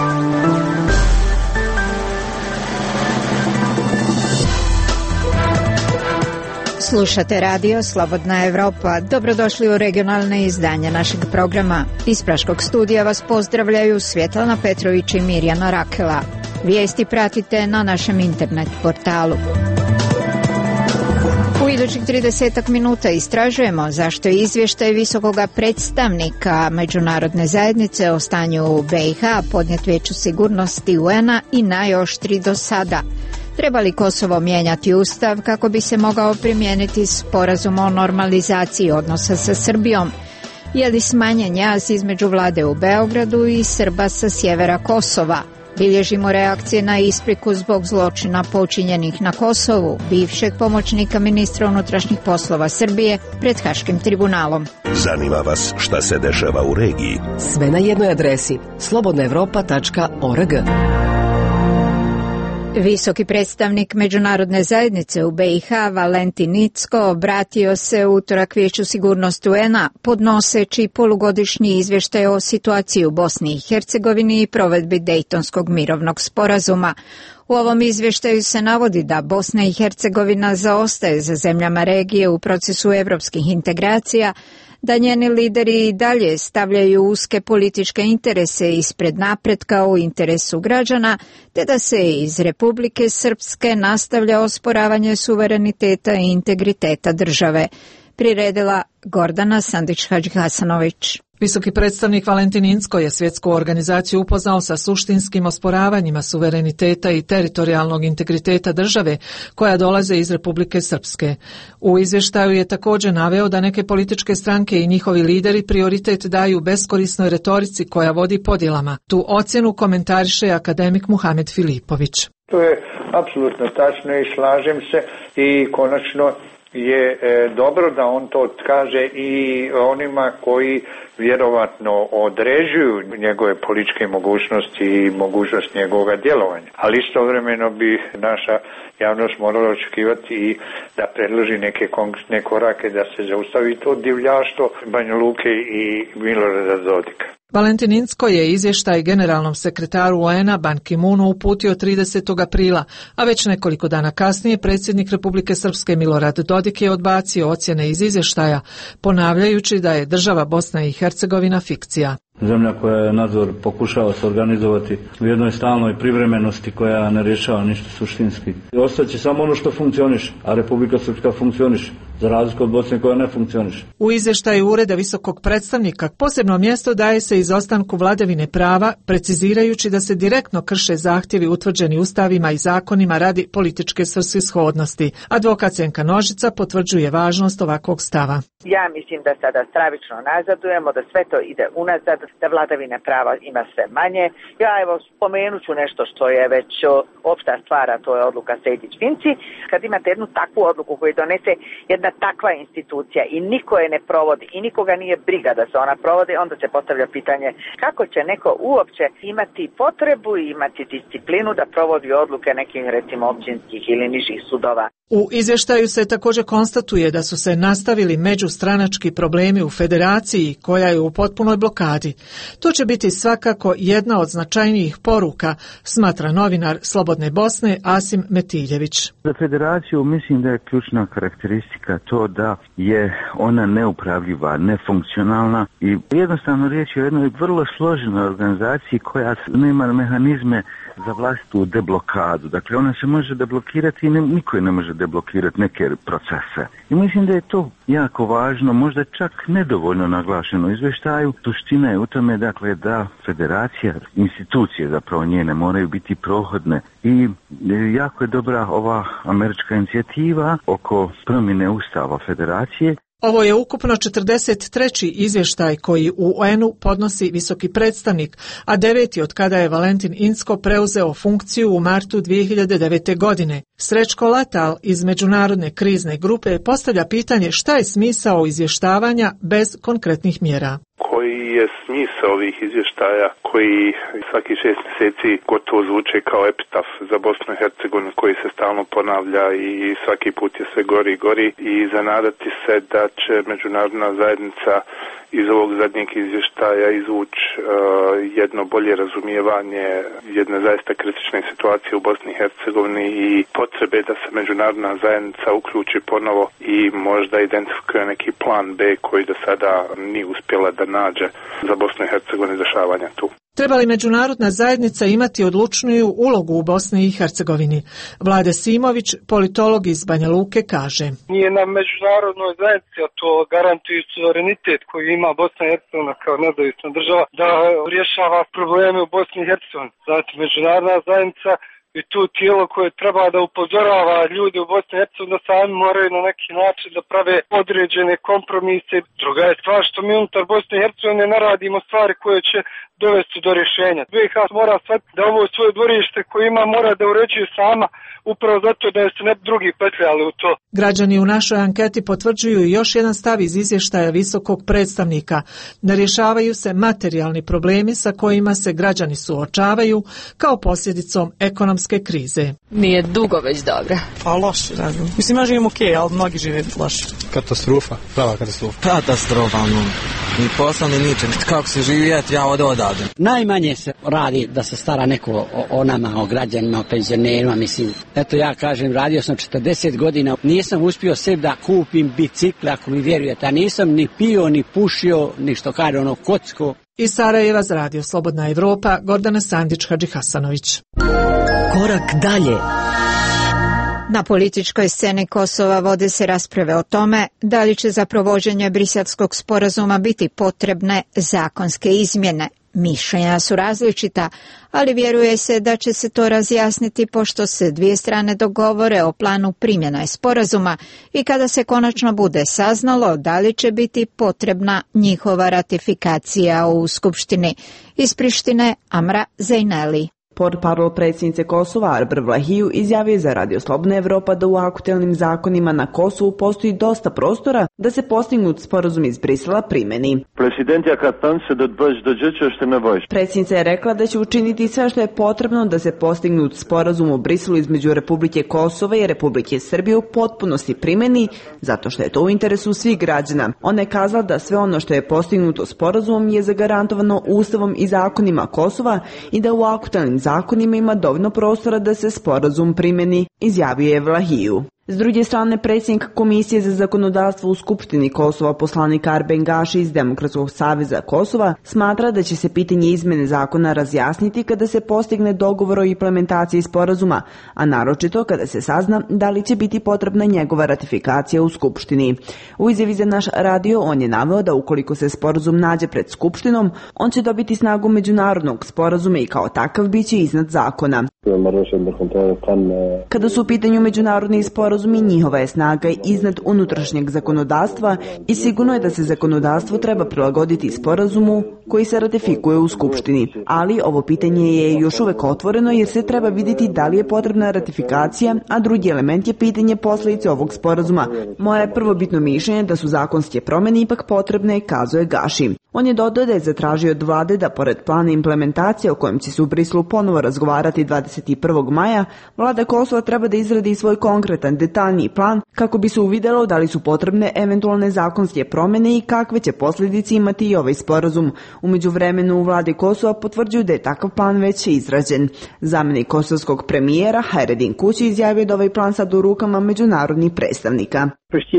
Slušate radio Slobodna Evropa. Dobrodošli u regionalne izdanje našeg programa. Iz Praškog studija vas pozdravljaju Svjetlana Petrović i Mirjana Rakela. Vijesti pratite na našem internet portalu. U idućih 30 minuta istražujemo zašto je izvještaj visokoga predstavnika međunarodne zajednice o stanju u BiH podnijet Vijeću sigurnosti UN-a i najoštriji do sada. Treba li Kosovo mijenjati ustav kako bi se mogao primijeniti sporazum o normalizaciji odnosa sa Srbijom? Je li smanjen jaz između vlade u Beogradu i Srba sa sjevera Kosova? Bilježimo reakcije na ispriku zbog zločina počinjenih na Kosovu, bivšeg pomoćnika ministra unutrašnjih poslova Srbije pred Haškim tribunalom. Zanima vas šta se dešava u regiji? Sve na jednoj adresi slobodnaevropa.org. Visoki predstavnik međunarodne zajednice u BiH Valentin Incko obratio se u utorak Vijeću sigurnosti UN-a podnoseći polugodišnji izvještaj o situaciji u Bosni i Hercegovini i provedbi Dejtonskog mirovnog sporazuma. U ovom izvještaju se navodi da Bosna i Hercegovina zaostaje za zemljama regije u procesu evropskih integracija, da njeni lideri i dalje stavljaju uske političke interese ispred napretka u interesu građana, te da se iz Republike Srpske nastavlja osporavanje suvereniteta i integriteta države. Priredila Gordana Sandić-Hadžihasanović. Visoki predstavnik Valentin Incko je svjetsku organizaciju upoznao sa suštinskim osporavanjima suvereniteta i teritorijalnog integriteta države koja dolaze iz Republike Srpske. U izvještaju je također naveo da neke političke stranke i njihovi lideri prioritet daju beskorisnoj retorici koja vodi podjelama. Tu ocjenu komentariše akademik Muhamed Filipović. To je apsolutno tačno i slažem se i konačno je dobro da on to kaže i onima koji vjerovatno određuju njegove političke mogućnosti i mogućnost njegovog djelovanja. Ali istovremeno bi naša javnost morala očekivati i da predloži neke konkretne korake da se zaustavi to divljaštvo Banja Luke i Milorada Dodika. Valentin Incko je izvještaj generalnom sekretaru UN-a Ban Ki-moonu uputio 30. aprila, a već nekoliko dana kasnije predsjednik Republike Srpske Milorad Dodik je odbacio ocjene iz izvještaja, ponavljajući da je država Bosna i Hercegovina fikcija. Zemlja koja je nadzor pokušava se organizovati u jednoj stalnoj privremenosti koja ne rješava ništa suštinski. Ostaće samo ono što funkcioniše, a Republika Srpska funkcioniše, za razliku od Bosne koja ne funkcioniše. U izvještaju Ureda visokog predstavnika posebno mjesto daje se izostanku vladavine prava, precizirajući da se direktno krše zahtjevi utvrđeni ustavima i zakonima radi političke svrsishodnosti. Advokat Senka Nožica potvrđuje važnost ovakvog stava. Ja mislim da sada stravično nazadujemo, da sve to ide unazad, da vladavine prava ima sve manje. Ja spomenut ću nešto što je već opšta stvar, a to je odluka Sejdić-Finci. Kad imate jednu takvu odluku koju donese jedna takva institucija i niko je ne provodi i nikoga nije briga da se ona provodi, onda se postavlja pitanje kako će neko uopće imati potrebu i imati disciplinu da provodi odluke nekih recimo općinskih ili nižih sudova. U izvještaju se također konstatuje da su se nastavili međustranački problemi u federaciji koja je u potpunoj blokadi. To će biti svakako jedna od značajnijih poruka, smatra novinar Slobodne Bosne Asim Metiljević. Za federaciju mislim da je ključna karakteristika to da je ona neupravljiva, nefunkcionalna i jednostavno riječ je o jednoj vrlo složenoj organizaciji koja nema mehanizme za vlastitu deblokadu. Dakle, ona se može deblokirati i niko ne može deblokirati neke procese. I mislim da je to jako važno, možda čak nedovoljno naglašeno u izvještaju. Suština je u tome, dakle, da federacija, institucije zapravo njene moraju biti prohodne. I jako je dobra ova američka inicijativa oko promjene ustava federacije. Ovo je ukupno 43. izvještaj koji u UN-u podnosi visoki predstavnik, a 9. od kada je Valentin Incko preuzeo funkciju u martu 2009. godine. Srećko Latal iz Međunarodne krizne grupe postavlja pitanje šta je smisao izvještavanja bez konkretnih mjera. Koji je smisao ovih izvještaja koji svaki 6 mjeseci gotovo zvuče kao epitaf za Bosnu i Hercegovinu, koji se stalno ponavlja i svaki put je sve gori i gori, i zanadati se da će međunarodna zajednica iz ovog zadnjeg izvještaja izvući jedno bolje razumijevanje jedne zaista kritične situacije u Bosni i Hercegovini i potrebe da se međunarodna zajednica uključi ponovo i možda identifikuje neki plan B koji do sada nije uspjela da nađe za Bosnu i Hercegovinu dešavanja tu. Treba li međunarodna zajednica imati odlučniju ulogu u Bosni i Hercegovini? Vlade Simović, politolog iz Banja Luke, kaže: Nije na međunarodnoj zajednici, a to garantuje suverenitet koji ima Bosna i Hercegovina kao nezavisna država, da rješava probleme u Bosni i Hercegovini. Znači, međunarodna zajednica i tu tijelo koje treba da upozorava ljude u Bosni i Hercegovini da sami moraju na neki način da prave određene kompromise. Druga je stvar što mi unutar Bosne i Hercegovine ne radimo stvari koje će dovesti do rješenja. BiH mora shvatiti da ovo svoje dvorište koje ima mora da uređuje sama, upravo zato da se ne drugi petljali u to. Građani u našoj anketi potvrđuju još jedan stav iz izvještaja visokog predstavnika. Ne rješavaju se materijalni problemi sa kojima se građani suočavaju kao posljedicom ekonomske krize. Nije dugo već dobra. Pa loše, ne znam. Mislim, ja živim okej, ali mnogi žive loše. Katastrofa, prava katastrofa. Katastrofa, ni posla, ni ničeg. Kako se živjeti, ja odavde. Najmanje se radi da se stara neko o nama, o građanima, o penzionerima, mislim. Eto, ja kažem, radio sam 40 godina, nisam uspio sebi da kupim bicikle, ako mi vjerujete, a nisam ni pio, ni pušio, ni što kaže ono kocko. Iz Sarajeva za Radio Slobodna Evropa, Gordana Sandić-Hadži Hasanović. Korak dalje. Na političkoj sceni Kosova vode se rasprave o tome da li će za provođenje Briselskog sporazuma biti potrebne zakonske izmjene. Mišljenja su različita, ali vjeruje se da će se to razjasniti pošto se dvije strane dogovore o planu primjene sporazuma i kada se konačno bude saznalo da li će biti potrebna njihova ratifikacija u Skupštini. Iz Prištine Amra Zejneli. Portparol predsjednice Kosova Arber Vlahiju izjavio za Radio Slobodna Evropa da u aktuelnim zakonima na Kosovu postoji dosta prostora da se postignut sporazum iz Brisela primeni. Predsjednica je rekla da će učiniti sve što je potrebno da se postignut sporazum u Briselu između Republike Kosova i Republike Srbije u potpunosti primeni, zato što je to u interesu svih građana. Ona je kazala da sve ono što je postignuto sporazumom je zagarantovano Ustavom i zakonima Kosova i da u aktuelnim zakonima ima dovoljno prostora da se sporazum primeni, izjavio je Vlahiju. S druge strane, predsjednik Komisije za zakonodavstvo u Skupštini Kosova, poslanik Arben Gaši iz Demokratskog saveza Kosova, smatra da će se pitanje izmene zakona razjasniti kada se postigne dogovor o implementaciji sporazuma, a naročito kada se sazna da li će biti potrebna njegova ratifikacija u Skupštini. U izjavi za naš radio on je naveo da ukoliko se sporazum nađe pred Skupštinom, on će dobiti snagu međunarodnog sporazuma i kao takav biće iznad zakona. Kada su u pitanju međunarodni sporazumi, njihova je snaga iznad unutrašnjeg zakonodavstva i sigurno je da se zakonodavstvo treba prilagoditi sporazumu koji se ratifikuje u Skupštini. Ali ovo pitanje je još uvek otvoreno jer se treba vidjeti da li je potrebna ratifikacija, a drugi element je pitanje posljedice ovog sporazuma. Moje je prvobitno mišljenje da su zakonske promjene ipak potrebne, kazuje Gaši. On je dodao da je zatražio od vlade da pored plana implementacije o kojem će se u Briselu ponovo razgovarati 21. maja, vlada Kosova treba da izradi svoj konkretan, detaljniji plan kako bi se uvidjelo da li su potrebne eventualne zakonske promjene i kakve će posljedice imati i ovaj sporazum. U međuvremenu u vladi Kosova potvrđuju da je takav plan već izrađen. Zamjenik kosovskog premijera Hajredin Kući izjavio da ovaj plan sad u rukama međunarodnih predstavnika.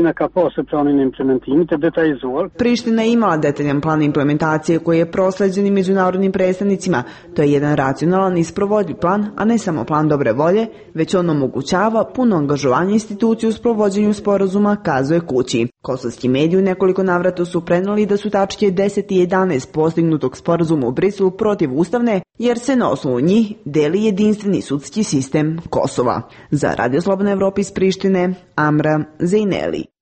Priština je imala detaljan plan implementacije koji je prosleđen međunarodnim predstavnicima. To je jedan racionalan i sprovodljiv plan, a ne samo plan dobre volje, već on omogućava puno angažovanje institucije u sprovođenju sporazuma, kazuje Kući. Kosovski mediji u nekoliko navrata su prenijeli da su tačke 10 i 11 postignutog sporazuma u Briselu protivustavne, jer se na osnovu njih deli jedinstveni sudski sistem Kosova. Za Radio Slobodna Evropa iz Prištine, Amra Zejneli.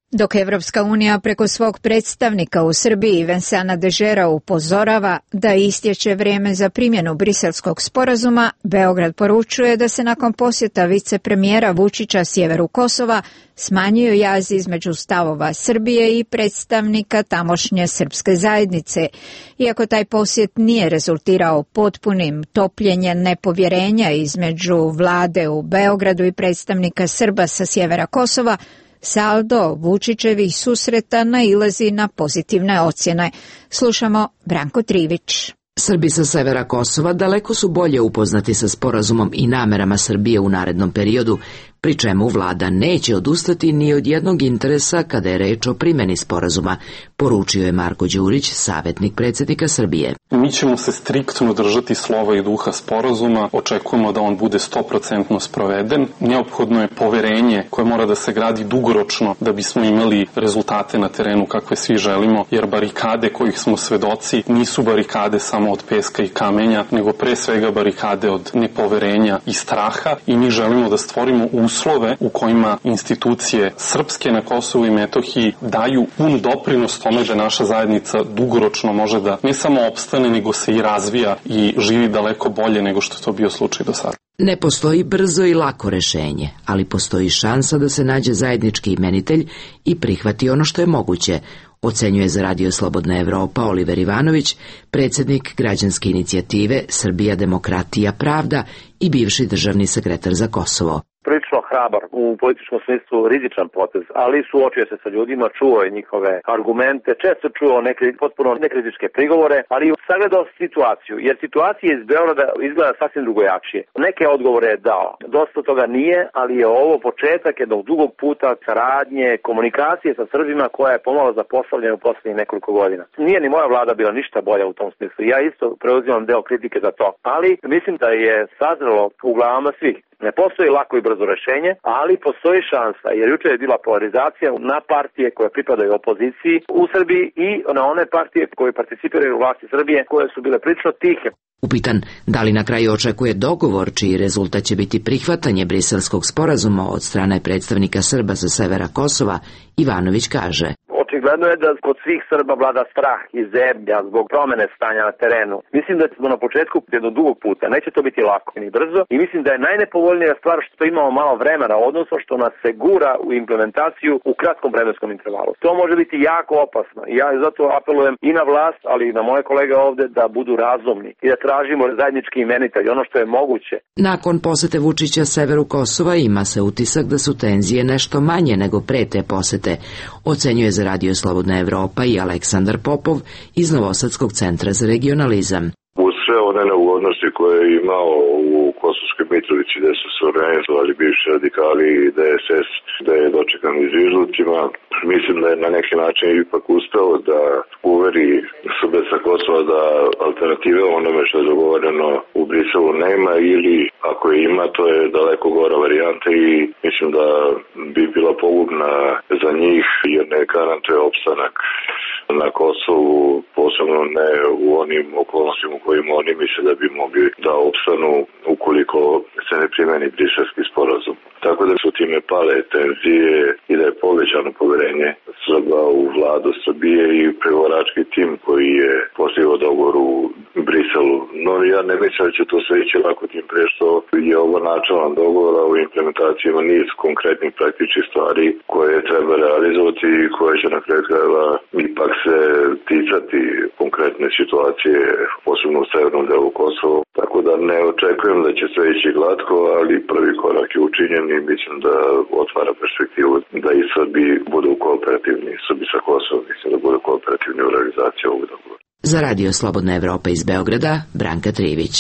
Dok Evropska unija preko svog predstavnika u Srbiji Vincenta Dežera upozorava da istječe vrijeme za primjenu Briselskog sporazuma, Beograd poručuje da se nakon posjeta vicepremijera Vučića sjeveru Kosova smanjio jaz između stavova Srbije i predstavnika tamošnje srpske zajednice. Iako taj posjet nije rezultirao potpunim topljenjem nepovjerenja između vlade u Beogradu i predstavnika Srba sa sjevera Kosova, saldo Vučićevih susreta nailazi na pozitivne ocjene. Slušamo Branko Trivić. Srbi sa severa Kosova daleko su bolje upoznati sa sporazumom i namerama Srbije u narednom periodu, pri čemu vlada neće odustati ni od jednog interesa kada je reč o primjeni sporazuma, poručio je Marko Đurić, savjetnik predsjednika Srbije. Mi ćemo se striktno držati slova i duha sporazuma, očekujemo da on bude 100% sproveden. Neophodno je poverenje koje mora da se gradi dugoročno da bismo imali rezultate na terenu kakve svi želimo, jer barikade kojih smo svedoci nisu barikade samo od peska i kamenja, nego pre svega barikade od nepoverenja i straha, i mi želimo da stvorimo uslove u kojima institucije srpske na Kosovu i Metohiji daju pun doprinos tome da naša zajednica dugoročno može da ne samo opstane, nego se i razvija i živi daleko bolje nego što je to bio slučaj do sada. Ne postoji brzo i lako rešenje, ali postoji šansa da se nađe zajednički imenitelj i prihvati ono što je moguće, ocenjuje za Radio Slobodna Evropa Oliver Ivanović, predsjednik građanske inicijative Srbija, demokratija, pravda i bivši državni sekretar za Kosovo. Prilično hrabar, u političkom smislu rizičan potez, ali suočio se sa ljudima, čuo je njihove argumente, često čuo neke potpuno nekritičke prigovore, ali sagledao situaciju, jer situacija iz Beograda izgleda sasvim drugojačije. Neke odgovore je dao, dosta toga nije, ali je ovo početak jednog dugog puta saradnje, komunikacije sa Srbima koja je pomalo zapostavljena u posljednjih nekoliko godina. Nije ni moja vlada bila ništa bolja u tom smislu, ja isto preuzimam deo kritike za to, ali mislim da je sazrelo u glavama svih. Ne postoji lako i brzo rešenje, ali postoji šansa, jer jučer je bila polarizacija na partije koje pripadaju opoziciji u Srbiji i na one partije koje participiraju u vlasti Srbije, koje su bile prilično tihe. Upitan da li na kraju očekuje dogovor čiji rezultat će biti prihvatanje Briselskog sporazuma od strane predstavnika Srba sa severa Kosova, Ivanović kaže: Očigledno je da kod svih Srba vlada strah i zebnja zbog promene stanja na terenu. Mislim da smo na početku jednog dugog puta, neće to biti lako ni brzo, i mislim da je najnepovoljnija stvar što imamo malo vremena, odnosno što nas se gura u implementaciju u kratkom vremenskom intervalu. To može biti jako opasno i ja zato apelujem i na vlast, ali i na moje kolege ovde da budu razumni i da tražimo zajednički imenitelj, ono što je moguće. Nakon posete Vučića severu Kosova ima se utisak da su tenzije nešto manje nego pre te posete, ocenjuje za Radio Slobodna Evropa i Aleksandar Popov iz Novosadskog centra za regionalizam. Uz sve one neugodnosti koje je imao u Kosovskoj Mitrovici, gde su se organizovali bivši radikali i DSS, da je dočekan izvižlucima, mislim da je na neki način ipak uspeo da uveri Srbe sa Kosova da alternative onome što je dogovoreno u Briselu nema, ili ako je ima, to je daleko gora varijanta i mislim da bi bila pogubna za njih, jer ne garantuje opstanak na Kosovu, posebno ne u onim okolnostima u kojima oni misle da bi mogli da opstanu ukoliko se ne primeni Briselski sporazum. Tako da su time pale tenzije i da je povećano poverenje Srba u vladu Srbije i pregovarački tim koji je postigao dogovor u Briselu. No ja ne mislim da će to sve ići lako, tim pre što je ovo načelan dogovor, a u implementaciji ima niz konkretnih praktičnih stvari koje treba realizovati i koje će na kraju krajeva ipak se ticati konkretne situacije, posebno u severnom delu Kosova. Tako da ne očekujem da će sve ići glatko, ali prvi korak je učinjen i mislim da otvara perspektivu da i Srbi budu kooperativni, Srbi sa Kosova, mislim da budu kooperativni u realizaciji ovog dogovora. Za Radio Slobodna Evropa iz Beograda, Branka Trivić.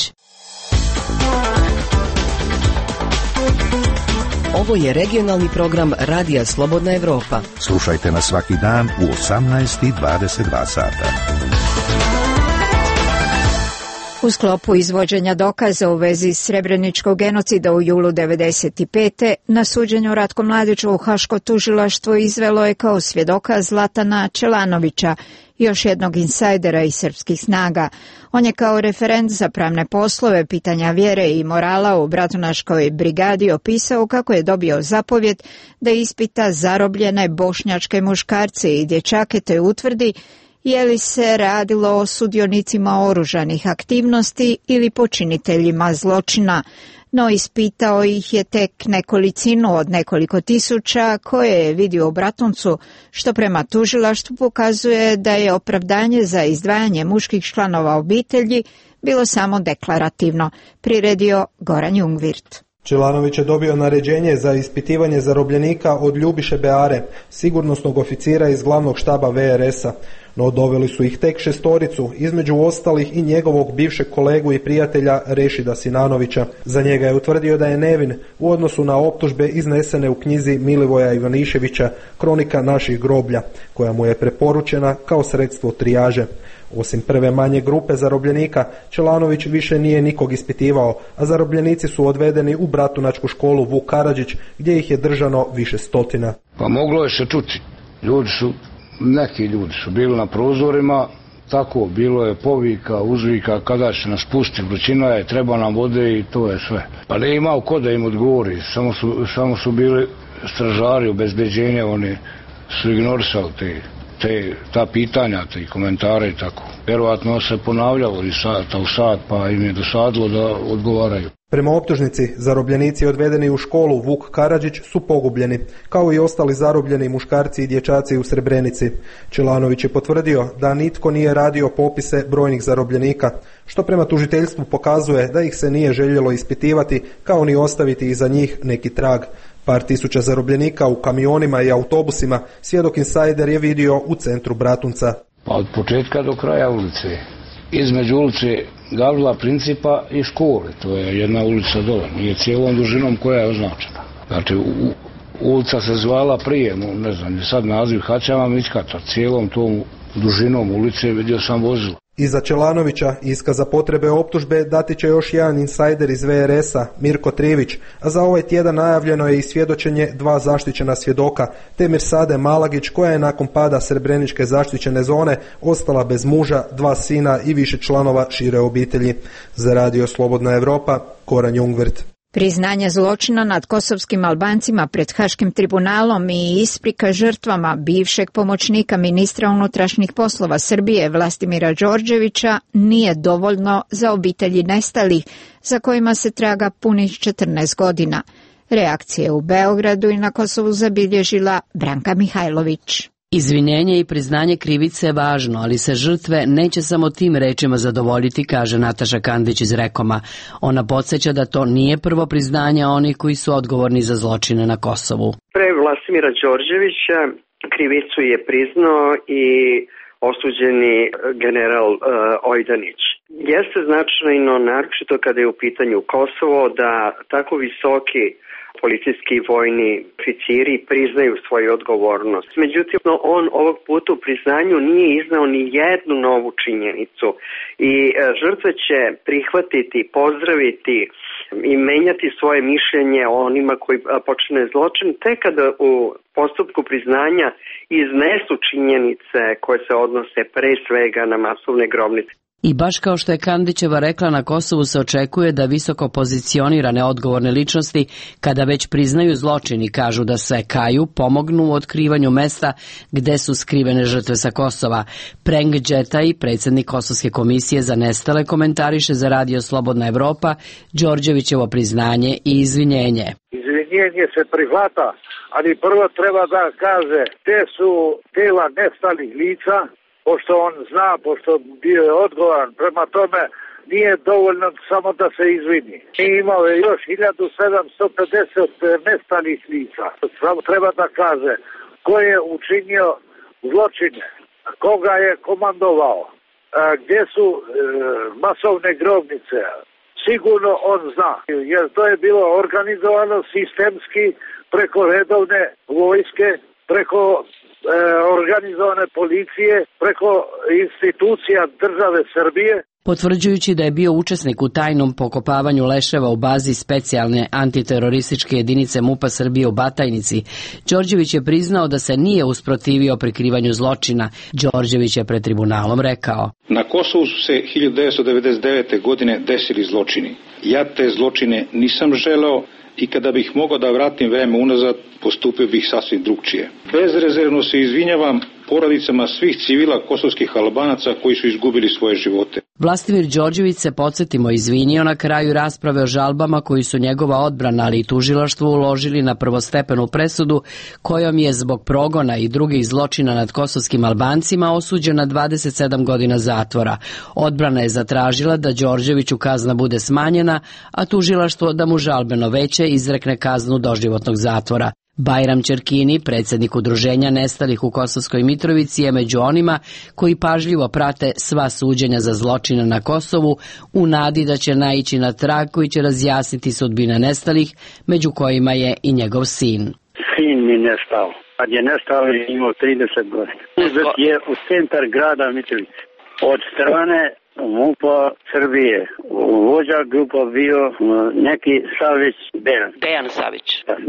Ovo je regionalni program Radija Slobodna Evropa. Slušajte nas svaki dan u 18:22 sata. U sklopu izvođenja dokaza u vezi srebreničkog genocida u julu 1995. na suđenju Ratku Mladiću u Haško tužilaštvo izvelo je kao svjedoka Zlatana Čelanovića, još jednog insajdera iz srpskih snaga. On je kao referent za pravne poslove, pitanja vjere i morala u Bratunaškoj brigadi opisao kako je dobio zapovjed da ispita zarobljene bošnjačke muškarce i dječake te utvrdi je li se radilo o sudionicima oružanih aktivnosti ili počiniteljima zločina, no ispitao ih je tek nekolicinu od nekoliko tisuća koje je vidio u Bratuncu, što prema tužilaštvu pokazuje da je opravdanje za izdvajanje muških članova obitelji bilo samo deklarativno, priredio Goran Jungvirt. Čelanović je dobio naređenje za ispitivanje zarobljenika od Ljubiše Beare, sigurnosnog oficira iz glavnog štaba VRS-a, no doveli su ih tek 6, između ostalih i njegovog bivšeg kolegu i prijatelja Rešida Sinanovića. Za njega je utvrdio da je nevin u odnosu na optužbe iznesene u knjizi Milivoja Ivaniševića Kronika naših groblja, koja mu je preporučena kao sredstvo trijaže. Osim prve manje grupe zarobljenika, Čelanović više nije nikog ispitivao, a zarobljenici su odvedeni u Bratunačku školu Vuk Karadžić, gdje ih je držano više stotina. Pa moglo je se čuti. Neki ljudi su bili na prozorima, tako bilo je povika, uzvika, kada će nas pustiti, vrućina je, treba nam vode i to je sve. Pa ne imao ko da im odgovori, samo su bili stražari, obezbeđenja, oni su ignorisali ta pitanja, te komentare i tako. Vjerovatno se ponavljalo iz sata u sat, pa im je dosadilo da odgovaraju. Prema optužnici, zarobljenici odvedeni u školu Vuk Karadžić su pogubljeni, kao i ostali zarobljeni muškarci i dječaci u Srebrenici. Čelanović je potvrdio da nitko nije radio popise brojnih zarobljenika, što prema tužiteljstvu pokazuje da ih se nije željelo ispitivati, kao ni ostaviti iza njih neki trag. Par tisuća zarobljenika u kamionima i autobusima svjedok insajder je vidio u centru Bratunca. Pa od početka do kraja ulice. Između ulice Gavrila Principa i škole, to je jedna ulica dole, nije cijelom dužinom koja je označena. Znači, ulica se zvala prije, ne znam, sad naziv Haćama Mićkata, cijelom tom dužinom ulice vidio sam vozilo. Iza Čelanovića iskaz za potrebe optužbe dati će još jedan insajder iz VRS-a, Mirko Trivić, a za ovaj tjedan najavljeno je i svjedočenje 2 zaštićena svjedoka, te Mirsade Malagić, koja je nakon pada Srebreničke zaštićene zone ostala bez muža, 2 sina i više članova šire obitelji. Za Radio Slobodna Evropa, Goran Jungvirt. Priznanje zločina nad kosovskim Albancima pred Haškim tribunalom i isprika žrtvama bivšeg pomoćnika ministra unutrašnjih poslova Srbije Vlastimira Đorđevića nije dovoljno za obitelji nestalih, za kojima se traga punih 14 godina. Reakcije u Beogradu i na Kosovu zabilježila Branka Mihajlović. Izvinjenje i priznanje krivice je važno, ali se žrtve neće samo tim rečima zadovoljiti, kaže Nataša Kandić iz Rekoma. Ona podsjeća da to nije prvo priznanje onih koji su odgovorni za zločine na Kosovu. Pre Vlastimira Đorđevića krivicu je priznao i osuđeni general Ojdanić. Jeste značajno, naročito kada je u pitanju Kosovo, da tako visoki policijski i vojni oficiri priznaju svoju odgovornost. Međutim, on ovog puta u priznanju nije iznao ni jednu novu činjenicu i žrtve će prihvatiti, pozdraviti i menjati svoje mišljenje o onima koji počine zločin tek kada u postupku priznanja iznesu činjenice koje se odnose pre svega na masovne grobnice. I baš kao što je Kandićeva rekla, na Kosovu se očekuje da visoko pozicionirane odgovorne ličnosti, kada već priznaju zločin i kažu da se kaju, pomognu u otkrivanju mesta gde su skrivene žrtve sa Kosova. Preng Đetaj, predsjednik Kosovske komisije za nestale, komentariše za Radio Slobodna Evropa Đorđevićevo priznanje i izvinjenje. Izvinjenje se prihvata, ali prvo treba da kaže te su tela nestalih lica, pošto on zna, pošto bio je odgovoran, prema tome nije dovoljno samo da se izvini. I imao je još 1750 nestalih lica. Samo treba da kaže ko je učinio zločine, koga je komandovao, gdje su masovne grobnice. Sigurno on zna, jer to je bilo organizovano sistemski preko redovne vojske, preko organizovane policije, preko institucija države Srbije. Potvrđujući da je bio učesnik u tajnom pokopavanju leševa u bazi specijalne antiterorističke jedinice MUP-a Srbije u Batajnici, Đorđević je priznao da se nije usprotivio prikrivanju zločina. Đorđević je pred tribunalom rekao: Na Kosovu su se 1999. godine desili zločini. Ja te zločine nisam želeo i kada bih mogao da vratim vreme unazad, postupio bih sasvim drugčije. Bezrezervno se izvinjavam porodicama svih civila kosovskih Albanaca koji su izgubili svoje živote. Vlastimir Đorđević se, podsjetimo, izvinio na kraju rasprave o žalbama koji su njegova odbrana, ali i tužilaštvo uložili na prvostepenu presudu kojom je zbog progona i drugih zločina nad kosovskim Albancima osuđen na 27 godina zatvora. Odbrana je zatražila da Đorđeviću kazna bude smanjena, a tužilaštvo da mu žalbeno veće izrekne kaznu doživotnog zatvora. Bajram Ćerkini, predsjednik udruženja nestalih u Kosovskoj Mitrovici, je među onima koji pažljivo prate sva suđenja za zločine na Kosovu u nadi da će naići na trag koji će razjasniti sudbine nestalih, među kojima je i njegov sin. Sin mi nestao. Kad je nestao je imao 30 godina. Uzet je u centar grada Mitrovice. Od strane MUP-a Srbije. Vođa grupa bio neki Savić Dejan. Dejan Savić.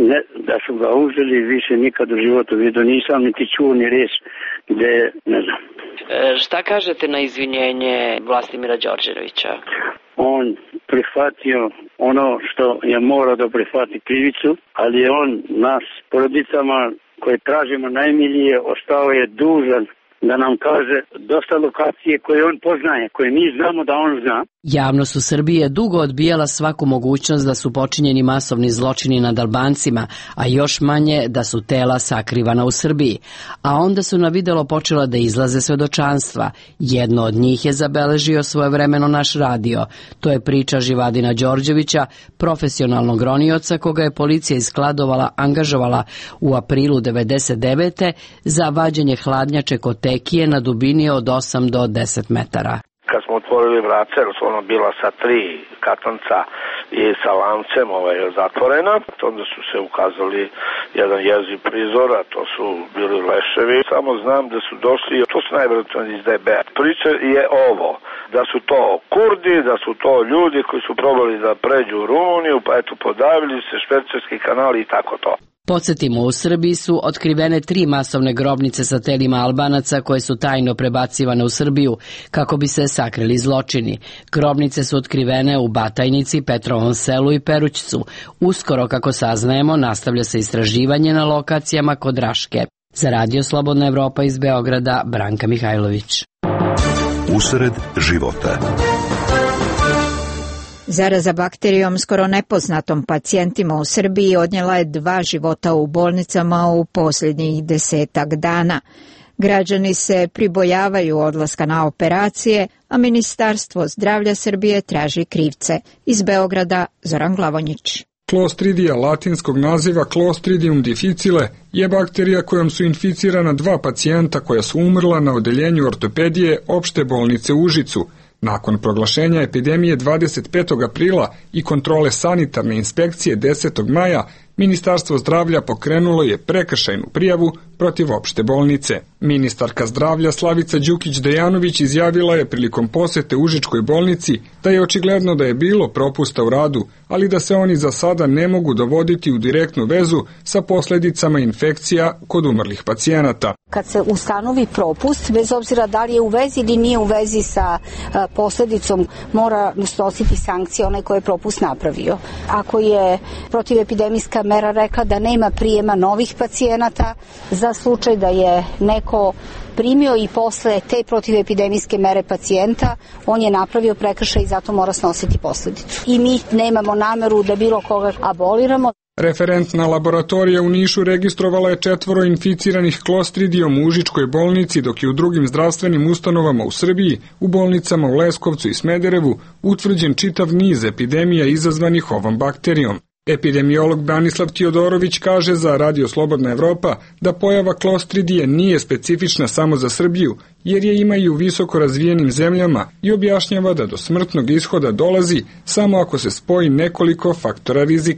Da su ga uzeli, više nikad u životu vidio. Nisam niti čuo ni reč gde, ne znam. Šta kažete na izvinjenje Vlastimira Đorđevića? On prihvatio ono što je morao da prihvati krivicu, ali je on nas, porodicama koje tražimo najmilije, ostao je dužan da nam kaže dosta lokacije koje on poznaje, koje mi znamo da on zna. Javnost u Srbiji je dugo odbijala svaku mogućnost da su počinjeni masovni zločini nad Albancima, a još manje da su tela sakrivana u Srbiji. A onda su na videlo počela da izlaze svedočanstva. Jedno od njih je zabeležio svojevremeno naš radio. To je priča Živadina Đorđevića, profesionalnog ronioca koga je policija iz Kladovala angažovala u aprilu 1999. za vađenje hladnjače kod Tekije na dubini od 8 do 10 metara. Kad smo otvorili vrace, jer su ono bila sa 3 katanca i sa lancem zatvorena, onda su se ukazali jedan jeziv prizor, a to su bili leševi. Samo znam da su došli, to su najvjerojatnije iz DB-a. Priča je ovo, da su to Kurdi, da su to ljudi koji su probali da pređu u Rumuniju, pa eto podavili se švercerski kanali i tako to. Podsjetimo, u Srbiji su otkrivene 3 masovne grobnice sa telima Albanaca koje su tajno prebacivane u Srbiju kako bi se sakrili zločini. Grobnice su otkrivene u Batajnici, Petrovom selu i Perućcu. Uskoro, kako saznajemo, nastavlja se istraživanje na lokacijama kod Raške. Za Radio Slobodna Evropa iz Beograda, Branka Mihajlović. Usred života. Zaraza bakterijom skoro nepoznatom pacijentima u Srbiji odnijela je 2 života u bolnicama u posljednjih 10-ak dana. Građani se pribojavaju odlaska na operacije, a Ministarstvo zdravlja Srbije traži krivce. Iz Beograda, Zoran Glavonjić. Clostridija latinskog naziva Clostridium difficile je bakterija kojom su inficirana 2 pacijenta koja su umrla na odeljenju ortopedije opšte bolnice u Užicu. Nakon proglašenja epidemije 25. aprila i kontrole sanitarne inspekcije 10. maja, Ministarstvo zdravlja pokrenulo je prekršajnu prijavu protiv opšte bolnice. Ministarka zdravlja Slavica Đukić-Dejanović izjavila je prilikom posete Užičkoj bolnici da je očigledno da je bilo propusta u radu, ali da se oni za sada ne mogu dovoditi u direktnu vezu sa posljedicama infekcija kod umrlih pacijenata. Kad se ustanovi propust, bez obzira da li je u vezi ili nije u vezi sa posljedicom, mora snositi sankcije onaj ko je propust napravio. Ako je protivepidemijska mera rekla da nema prijema novih pacijenata za slučaj da je neko primio i posle te protivepidemijske mere pacijenta, on je napravio prekršaj i zato mora snositi posljedicu. I mi nemamo nameru da bilo koga aboliramo. Referentna laboratorija u Nišu registrovala je 4 inficiranih klostridijom u Užičkoj bolnici, dok je u drugim zdravstvenim ustanovama u Srbiji, u bolnicama u Leskovcu i Smederevu, utvrđen čitav niz epidemija izazvanih ovom bakterijom. Epidemiolog Branislav Tiodorović kaže za Radio Slobodna Evropa da pojava klostridije nije specifična samo za Srbiju, jer je ima i u visoko razvijenim zemljama, i objašnjava da do smrtnog ishoda dolazi samo ako se spoji nekoliko faktora rizika.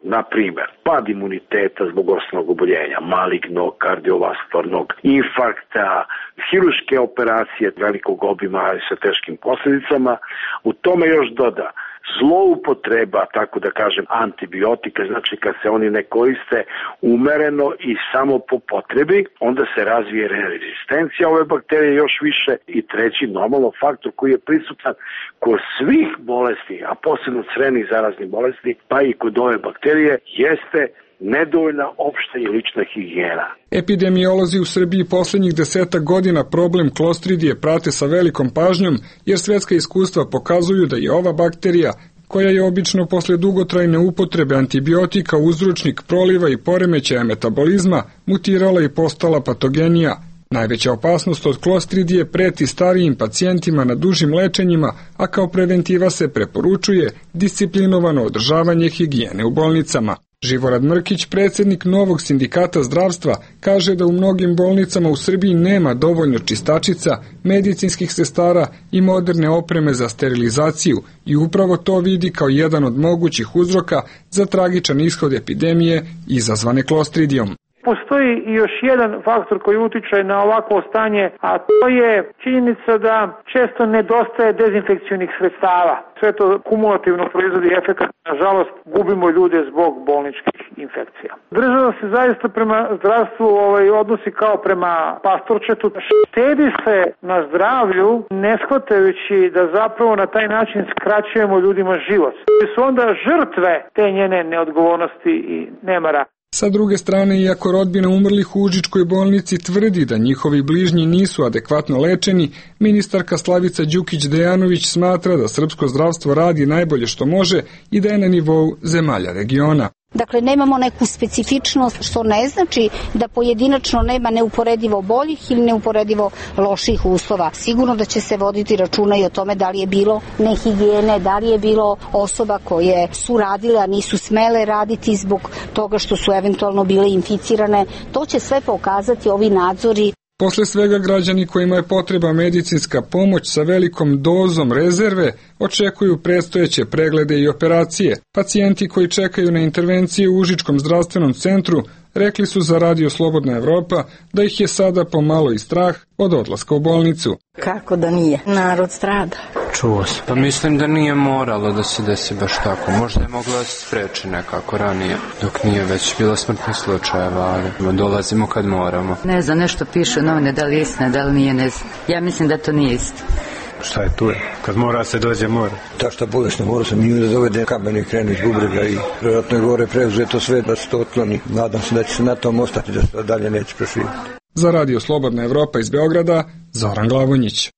na primjer, pad imuniteta zbog osnovnog oboljenja, malignog, kardiovaskularnog, infarkta, hirurške operacije velikog obima sa teškim posljedicama, u tome još doda zloupotreba, tako da kažem, antibiotika, znači kad se oni ne koriste umereno i samo po potrebi, onda se razvije rezistencija ove bakterije još više. I treći normalno faktor koji je prisutan kod svih bolesti, a posebno crevnih zaraznih bolesti, pa i kod ove bakterije, jeste nedovoljna opšta i lična higijena. Epidemiolozi u Srbiji posljednjih 10 godina problem klostridije prate sa velikom pažnjom, jer svetska iskustva pokazuju da je ova bakterija, koja je obično posle dugotrajne upotrebe antibiotika uzročnik proliva i poremećaja metabolizma, mutirala i postala patogenija. Najveća opasnost od klostridije preti starijim pacijentima na dužim lečenjima, a kao preventiva se preporučuje disciplinovano održavanje higijene u bolnicama. Živorad Mrkić, predsjednik Novog sindikata zdravstva, kaže da u mnogim bolnicama u Srbiji nema dovoljno čistačica, medicinskih sestara i moderne opreme za sterilizaciju i upravo to vidi kao jedan od mogućih uzroka za tragičan ishod epidemije izazvane klostridijom. Postoji još jedan faktor koji utiče na ovakvo stanje, a to je činjenica da često nedostaje dezinfekcionih sredstava. Sve to kumulativno proizvodi efekat. Nažalost, gubimo ljude zbog bolničkih infekcija. Država se zaista prema zdravstvu odnosi kao prema pastorčetu. Štedi se na zdravlju, ne shvatajući da zapravo na taj način skraćujemo ljudima život. I su onda žrtve te njene neodgovornosti i nemara. Sa druge strane, iako rodbina umrlih u Užičkoj bolnici tvrdi da njihovi bližnji nisu adekvatno lečeni, ministarka Slavica Đukić-Dejanović smatra da srpsko zdravstvo radi najbolje što može i da je na nivou zemalja regiona. Dakle, nemamo neku specifičnost, što ne znači da pojedinačno nema neuporedivo boljih ili neuporedivo loših uslova. Sigurno da će se voditi računa i o tome da li je bilo nehigijene, da li je bilo osoba koje su radile, a nisu smele raditi zbog toga što su eventualno bile inficirane. To će sve pokazati ovi nadzori. Posle svega, građani kojima je potreba medicinska pomoć sa velikom dozom rezerve očekuju predstojeće preglede i operacije. Pacijenti koji čekaju na intervencije u Užičkom zdravstvenom centru rekli su za Radio Slobodna Evropa da ih je sada pomalo i strah od odlaska u bolnicu. Kako da nije? Narod strada. Čuo sam. Pa mislim da nije moralo da se desi baš tako. Možda je moglo da se spreči nekako ranije, dok nije već bilo smrtnih slučajeva, ali dolazimo kad moramo. Ne znam, nešto piše u novine, da li je istina, da li nije, ne znam. Ja mislim da to nije istina. Šta je tu je? Kad mora se dođe, mora. Ta šta bolesno, mora sam nju da dovede kamen i krenu iz bubrega i vjerojatno je gore preuzeto sve da se to otkloni. Nadam se da će se na tom ostati, da se dalje neće proširiti. Za Radio Slobodna Evropa iz Beograda, Zoran Glavonjić.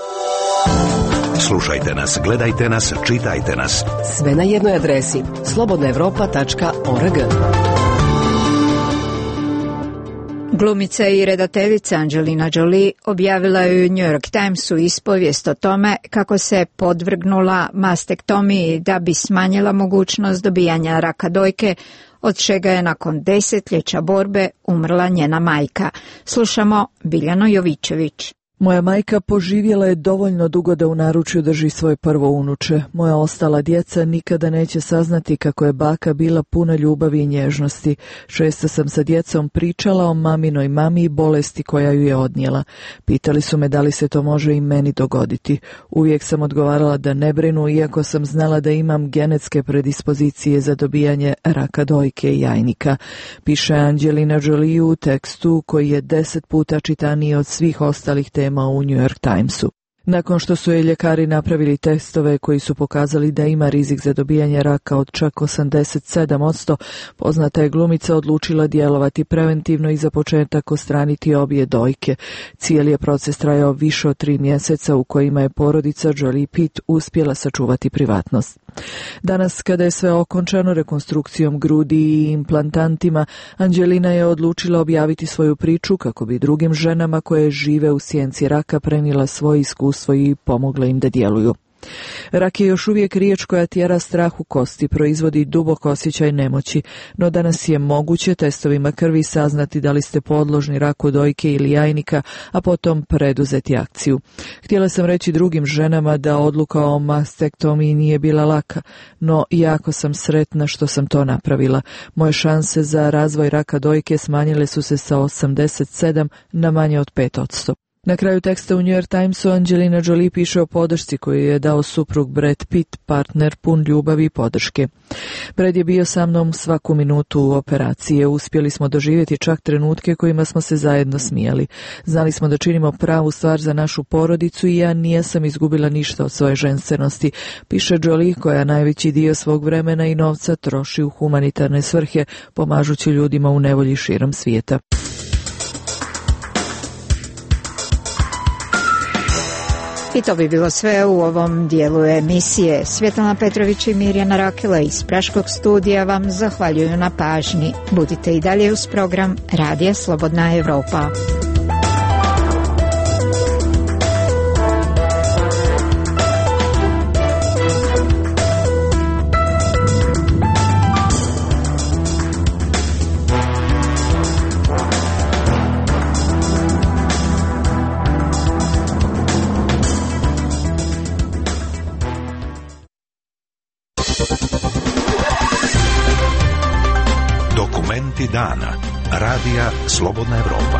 Slušajte nas, gledajte nas, čitajte nas. Sve na jednoj adresi slobodnaevropa.org. Glumica i redateljica Angelina Jolie objavila je u New York Timesu ispovijest o tome kako se podvrgnula mastektomiji da bi smanjila mogućnost dobijanja raka dojke, od čega je nakon desetljeća borbe umrla njena majka. Slušamo Biljanu Jovićević. Moja majka poživjela je dovoljno dugo da u naručju drži svoje prvo unuče. Moja ostala djeca nikada neće saznati kako je baka bila puna ljubavi i nježnosti. Često sam sa djecom pričala o maminoj mami i bolesti koja ju je odnijela. Pitali su me da li se to može i meni dogoditi. Uvijek sam odgovarala da ne brinu, iako sam znala da imam genetske predispozicije za dobijanje raka dojke i jajnika. Piše Angelina Jolie u tekstu koji je 10 puta čitaniji od svih ostalih tema u New York Timesu. Nakon što su je ljekari napravili testove koji su pokazali da ima rizik za dobijanje raka od čak 87%, poznata je glumica odlučila djelovati preventivno i za početak odstraniti obje dojke. Cijeli je proces trajao više od 3 mjeseca u kojima je porodica Jolie Pitt uspjela sačuvati privatnost. Danas, kada je sve okončano rekonstrukcijom grudi i implantantima, Angelina je odlučila objaviti svoju priču kako bi drugim ženama koje žive u sjenci raka prenijela svoje iskustvo i pomogla im da djeluju. Rak je još uvijek riječ koja tjera strah u kosti, proizvodi dubok osjećaj nemoći, no danas je moguće testovima krvi saznati da li ste podložni raku dojke ili jajnika, a potom preduzeti akciju. Htjela sam reći drugim ženama da odluka o mastektomiji nije bila laka, no jako sam sretna što sam to napravila. Moje šanse za razvoj raka dojke smanjile su se sa 87 na manje od 5%. Na kraju teksta u New York Timesu Angelina Jolie piše o podršci koju je dao suprug Brad Pitt, partner pun ljubavi i podrške. Brad je bio sa mnom svaku minutu operacije. Uspjeli smo doživjeti čak trenutke kojima smo se zajedno smijali. Znali smo da činimo pravu stvar za našu porodicu i ja nisam izgubila ništa od svoje ženstvenosti, piše Jolie, koja najveći dio svog vremena i novca troši u humanitarne svrhe, pomažući ljudima u nevolji širom svijeta. I to bi bilo sve u ovom dijelu emisije. Svjetlana Petrović i Mirjana Rakela iz Praškog studija vam zahvaljuju na pažnji. Budite i dalje uz program Radija Slobodna Evropa. Dokumenti dana. Radija Slobodna Evropa.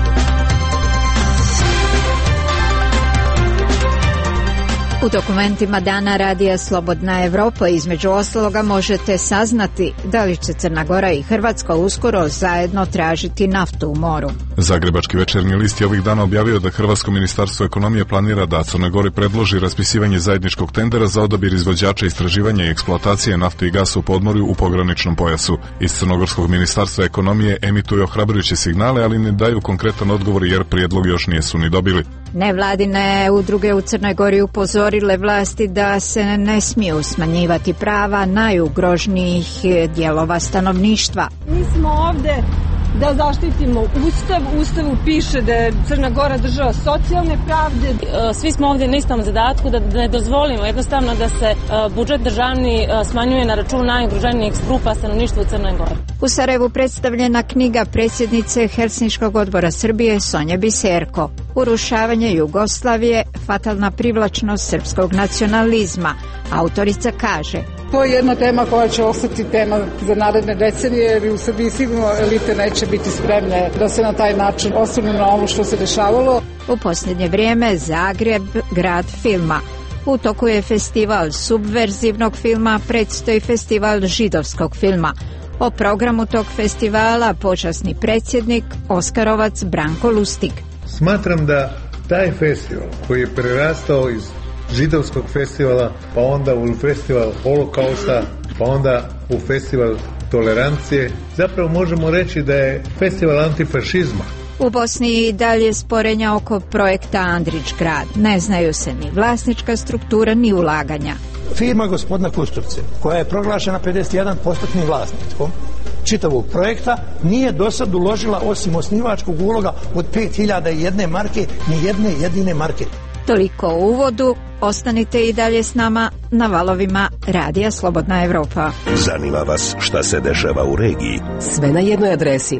U dokumentima dana Radija Slobodna Evropa između ostaloga možete saznati da li će Crna Gora i Hrvatska uskoro zajedno tražiti naftu u moru. Zagrebački večernji list je ovih dana objavio da Hrvatsko ministarstvo ekonomije planira da Crnoj Gori predloži raspisivanje zajedničkog tendera za odabir izvođača istraživanja i eksploatacije nafte i gasa u podmorju u pograničnom pojasu. Iz Crnogorskog ministarstva ekonomije emituju ohrabrujuće signale, ali ne daju konkretan odgovor jer prijedlog još nisu ni dobili. Nevladine udruge u Crnoj Gori upozorile vlasti da se ne smiju smanjivati prava najugroženijih dijelova stanovništva. Mi smo ovde da zaštitimo Ustav. U Ustavu piše da je Crna Gora država socijalne pravde. Svi smo ovdje na istom zadatku da ne dozvolimo jednostavno da se budžet državni smanjuje na račun najugroženijih grupa stanovništva u Crnoj Gori. U Sarajevu predstavljena knjiga predsjednice Helsinškog odbora Srbije Sonje Biserko. Urušavanje Jugoslavije, fatalna privlačnost srpskog nacionalizma. Autorica kaže: to je jedna tema koja će ostati tema za naredne decenije, jer u Srbiji sigurno elite neće biti spremne da se na taj način osvrnu na ono što se dešavalo. U posljednje vrijeme Zagreb, grad filma. U toku je festival subverzivnog filma, predstoji festival židovskog filma. O programu tog festivala počasni predsjednik, Oskarovac Branko Lustig. Smatram da taj festival koji je prerastao iz židovskog festivala, pa onda u festival holokausta, pa onda u festival tolerancije, zapravo možemo reći da je festival antifašizma. U Bosni i dalje sporenja oko projekta Andrić grad. Ne znaju se ni vlasnička struktura ni ulaganja. Firma gospodina Kusturce, koja je proglašena 51% vlasnikom čitavog projekta, nije do sad uložila osim osnivačkog uloga od 5001 marke, ni jedne jedine marke. Toliko u uvodu, ostanite i dalje s nama na valovima Radija Slobodna Evropa. Zanima vas šta se dešava u regiji? Sve na jednoj adresi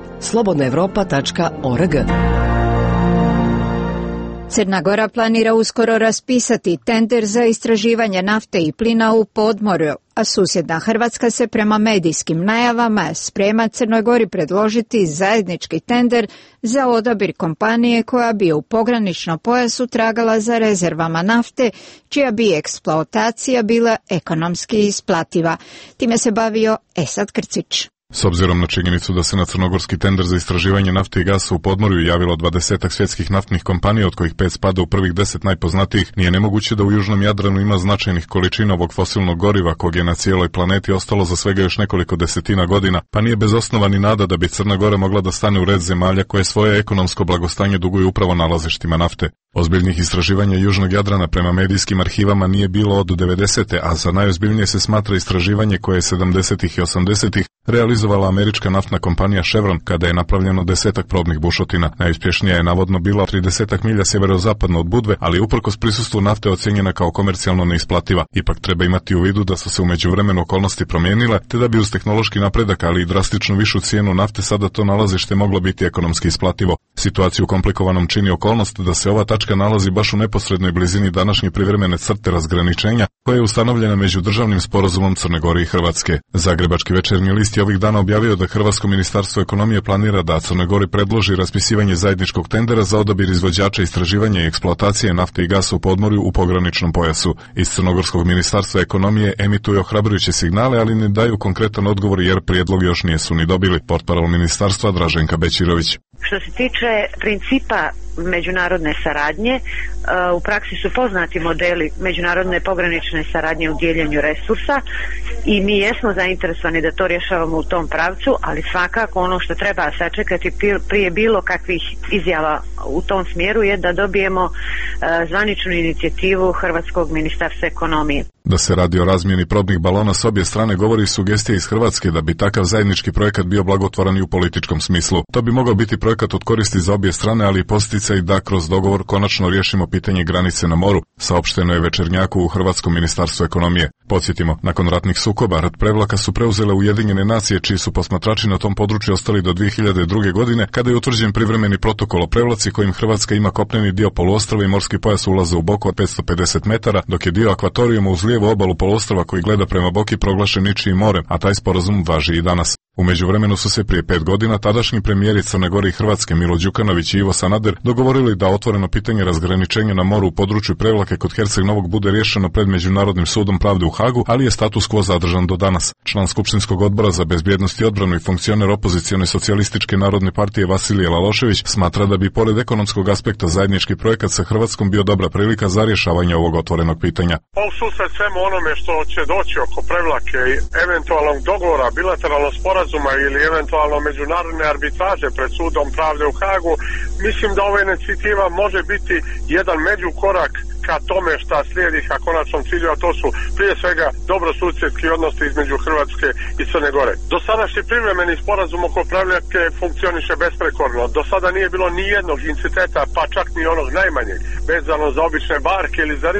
slobodnaevropa.org. Crna Gora planira uskoro raspisati tender za istraživanje nafte i plina u podmorju, a susjedna Hrvatska se prema medijskim najavama sprema Crnoj Gori predložiti zajednički tender za odabir kompanije koja bi u pograničnom pojasu tragala za rezervama nafte, čija bi eksploatacija bila ekonomski isplativa. Time se bavio Esad Krcić. S obzirom na činjenicu da se na crnogorski tender za istraživanje nafte i gasa u podmorju javilo 20 svjetskih naftnih kompanija, od kojih 5 spada u prvih 10 najpoznatijih, nije nemoguće da u južnom Jadranu ima značajnih količina ovog fosilnog goriva, kog je na cijeloj planeti ostalo za svega još nekoliko desetina godina, pa nije bez osnova ni nada da bi Crna Gora mogla da stane u red zemalja koje svoje ekonomsko blagostanje duguju upravo nalazištima nafte. Ozbiljnih istraživanja južnog Jadrana prema medijskim arhivama nije bilo od 90. a za najozbiljnije se smatra istraživanje koje je 70. i 80. realizovala američka naftna kompanija Chevron kada je napravljeno 10 probnih bušotina. Najuspješnija je navodno bila 30 milja sjeverozapadno od Budve, ali uprkos prisustvu nafte ocjenjena kao komercijalno neisplativa. Ipak treba imati u vidu da su se u međuvremenu okolnosti promijenile, te da bi uz tehnološki napredak, ali i drastično višu cijenu nafte sada to nalazište moglo biti ekonomski isplativo. Situaciju komplikovanom čini okolnost da se ova tačka nalazi baš u neposrednoj blizini današnje privremene crte razgraničenja koja je ustanovljena međudržavnim sporazumom Crne Gore i Hrvatske. Zagrebački večernji list je ovih dana objavio da Hrvatsko ministarstvo ekonomije planira da Crnoj Gori predloži raspisivanje zajedničkog tendera za odabir izvođača istraživanja i eksploatacije nafte i gasa u podmorju u pograničnom pojasu. Iz Crnogorskog ministarstva ekonomije emituju ohrabrujuće signale, ali ne daju konkretan odgovor jer prijedlog još nisu ni dobili. Portparol ministarstva Draženka Bećirović. Što se tiče principa međunarodne saradnje, u praksi su poznati modeli međunarodne pogranične saradnje u dijeljenju resursa i mi jesmo zainteresovani da to rješavamo u tom pravcu, ali svakako ono što treba sačekati prije bilo kakvih izjava u tom smjeru je da dobijemo zvaničnu inicijativu Hrvatskog ministarstva ekonomije. Da se radi o razmjeni probnih balona s obje strane govori sugestija iz Hrvatske da bi takav zajednički projekat bio blagotvoran i u političkom smislu. To bi mogao biti projekat od koristi za obje strane, ali i posticaj da kroz dogovor konačno riješimo pitanje granice na moru, saopšteno je Večernjaku u Hrvatskom ministarstvu ekonomije. Podsjetimo, nakon ratnih sukoba rad prevlaka su preuzele Ujedinjene nacije, čiji su posmatrači na tom području ostali do 2002. godine, kada je utvrđen privremeni protokol o prevlaci kojim Hrvatska ima kopneni dio poluostrva i morski pojas ulaze u Boku od 550 metara, dok je dio akvatorijuma uz lijevu obalu poluostrva koji gleda prema Boki proglašen ničijim morem, a taj sporazum važi i danas. U međuvremenu su se prije 5 godina tadašnji premijeri Crne Gore i Hrvatske Milo Đukanović i Ivo Sanader dogovorili da otvoreno pitanje razgraničenja na moru u području Prevlake kod Herceg Novog bude riješeno pred Međunarodnim sudom pravde u Hagu, ali je status quo zadržan do danas. Član Skupštinskog odbora za bezbjednost i odbranu i funkcioner opozicione socijalističke narodne partije Vasilije Lalošević smatra da bi pored ekonomskog aspekta zajednički projekat sa Hrvatskom bio dobra prilika za rješavanje ovog otvorenog pitanja. U susret svemu onome što će doći oko Prevlake i eventualnog dogovora, bilateralnog sporazuma ili eventualno međunarodne arbitraže pred sudom pravde u Hagu, mislim da ova inicijativa može biti jedan međukorak ka tome šta slijedi ka konačnom cilju, a to su prije svega dobrosusjedski odnosi između Hrvatske i Crne Gore. Dosadašnji privremeni sporazum oko Prevlake funkcioniše besprekorno. Do sada nije bilo ni jednog incidenta, pa čak ni onog najmanjeg, vezano za obične barke ili za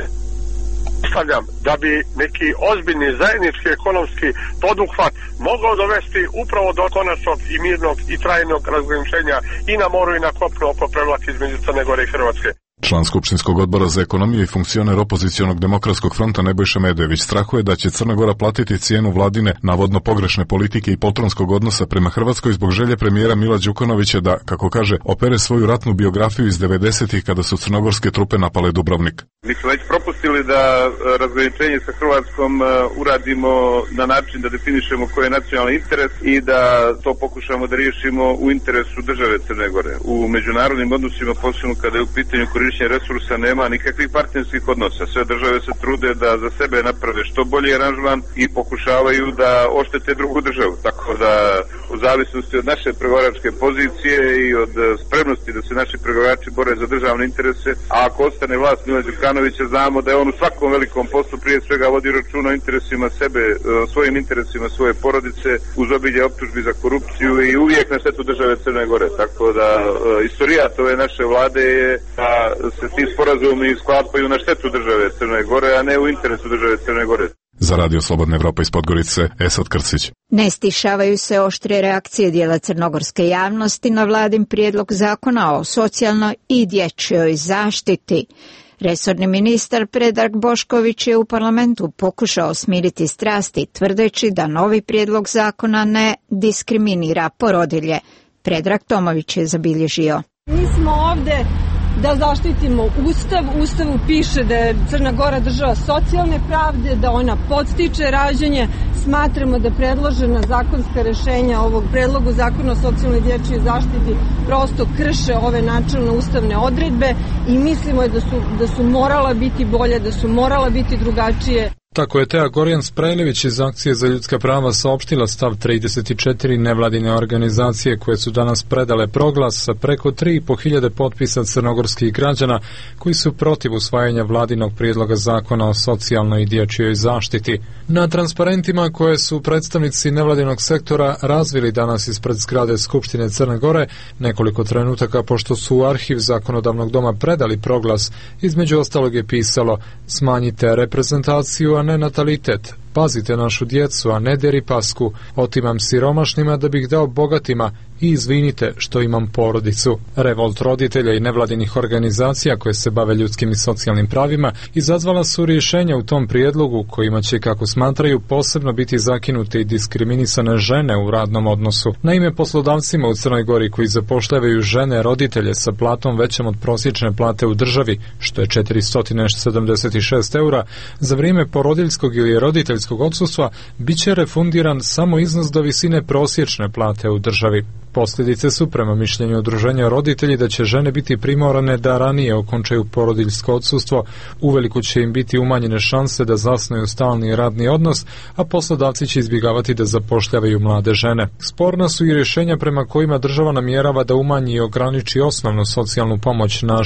da bi neki ozbiljni zajednički ekonomski poduhvat mogao dovesti upravo do konačnog i mirnog i trajnog razgraničenja i na moru i na kopnu oko Prevlake između Crne Gore i Hrvatske. Član Skupštinskog odbora za ekonomiju i funkcioner opozicionog demokratskog fronta Nebojša Medević strahuje da će Crna Gora platiti cijenu vladine navodno pogrešne politike i poltronskog odnosa prema Hrvatskoj zbog želje premijera Mila Đukanovića da, kako kaže, opere svoju ratnu biografiju iz 90-ih kada su crnogorske trupe napale Dubrovnik. Mi smo već propustili da razgraničenje sa Hrvatskom uradimo na način da definišemo koji je nacionalni interes i da to pokušamo da riješimo u interesu države Crne Gore. U međunarodnim odnosima, posebno kada je u pitanju korišćenja resursa, nema nikakvih partnerskih odnosa. Sve države se trude da za sebe naprave što bolji aranžman i pokušavaju da oštete drugu državu. Tako da u zavisnosti od naše pregovaračke pozicije i od spremnosti da se naši pregovarači bore za državne interese, a ako ostane vlast Mila Đukanovića, znamo da je on u svakom velikom poslu prije svega vodi računa o interesima sebe, svojim interesima svoje porodice, uz obilje optužbi za korupciju i uvijek na štetu države Crne Gore. Tako da istorijat ove naše vlade je da se ti sporazumi sklapaju na štetu države Crne Gore, a ne u interesu države Crne Gore. Za Radio Slobodna Evropa iz Podgorice, Esad Krcić. Ne stišavaju se oštre reakcije dijela crnogorske javnosti na vladin prijedlog zakona o socijalnoj i dječjoj zaštiti. Resorni ministar Predrag Bošković je u parlamentu pokušao smiriti strasti tvrdeći da novi prijedlog zakona ne diskriminira porodilje. Predrag Tomović je zabilježio. Mi smo ovde da zaštitimo Ustav. U Ustavu piše da je Crna Gora država socijalne pravde, da ona podstiče rađanje. Smatramo da predložena zakonska rešenja ovog predlogu zakona o socijalnoj dječjoj zaštiti prosto krše ove načelne ustavne odredbe i mislimo da su morala biti bolje, da su morala biti drugačije. Tako je Teja Gorjan-Sprejlević iz Akcije za ljudska prava saopštila stav 34 nevladine organizacije koje su danas predale proglas sa preko 3.500 potpisa crnogorskih građana koji su protiv usvajanja vladinog prijedloga zakona o socijalnoj i dječjoj zaštiti. Na transparentima koje su predstavnici nevladinog sektora razvili danas ispred zgrade Skupštine Crne Gore, nekoliko trenutaka pošto su u arhiv zakonodavnog doma predali proglas, između ostalog je pisalo: smanjite reprezentaciju, a ne natalitet. Pazite našu djecu, a ne deri pasku. Otimam siromašnima da bih dao bogatima i izvinite što imam porodicu. Revolt roditelja i nevladinih organizacija koje se bave ljudskim i socijalnim pravima izazvala su rješenja u tom prijedlogu kojima će, kako smatraju, posebno biti zakinute i diskriminisane žene u radnom odnosu. Naime, poslodavcima u Crnoj Gori koji zapošljavaju žene roditelje sa platom većom od prosječne plate u državi, što je 476 eura, za vrijeme porodiljskog ili roditeljskog odsustva bit će refundiran samo iznos do visine prosječne plate u državi. Posljedice su, prema mišljenju udruženja roditelji, da će žene biti primorane da ranije okončaju porodiljsko odsustvo, uveliko će im biti umanjene šanse da zasnuju stalni radni odnos, a poslodavci će izbjegavati da zapošljavaju mlade žene. Sporna su i rješenja prema kojima država namjerava da umanji i ograniči osnovnu socijalnu pomoć na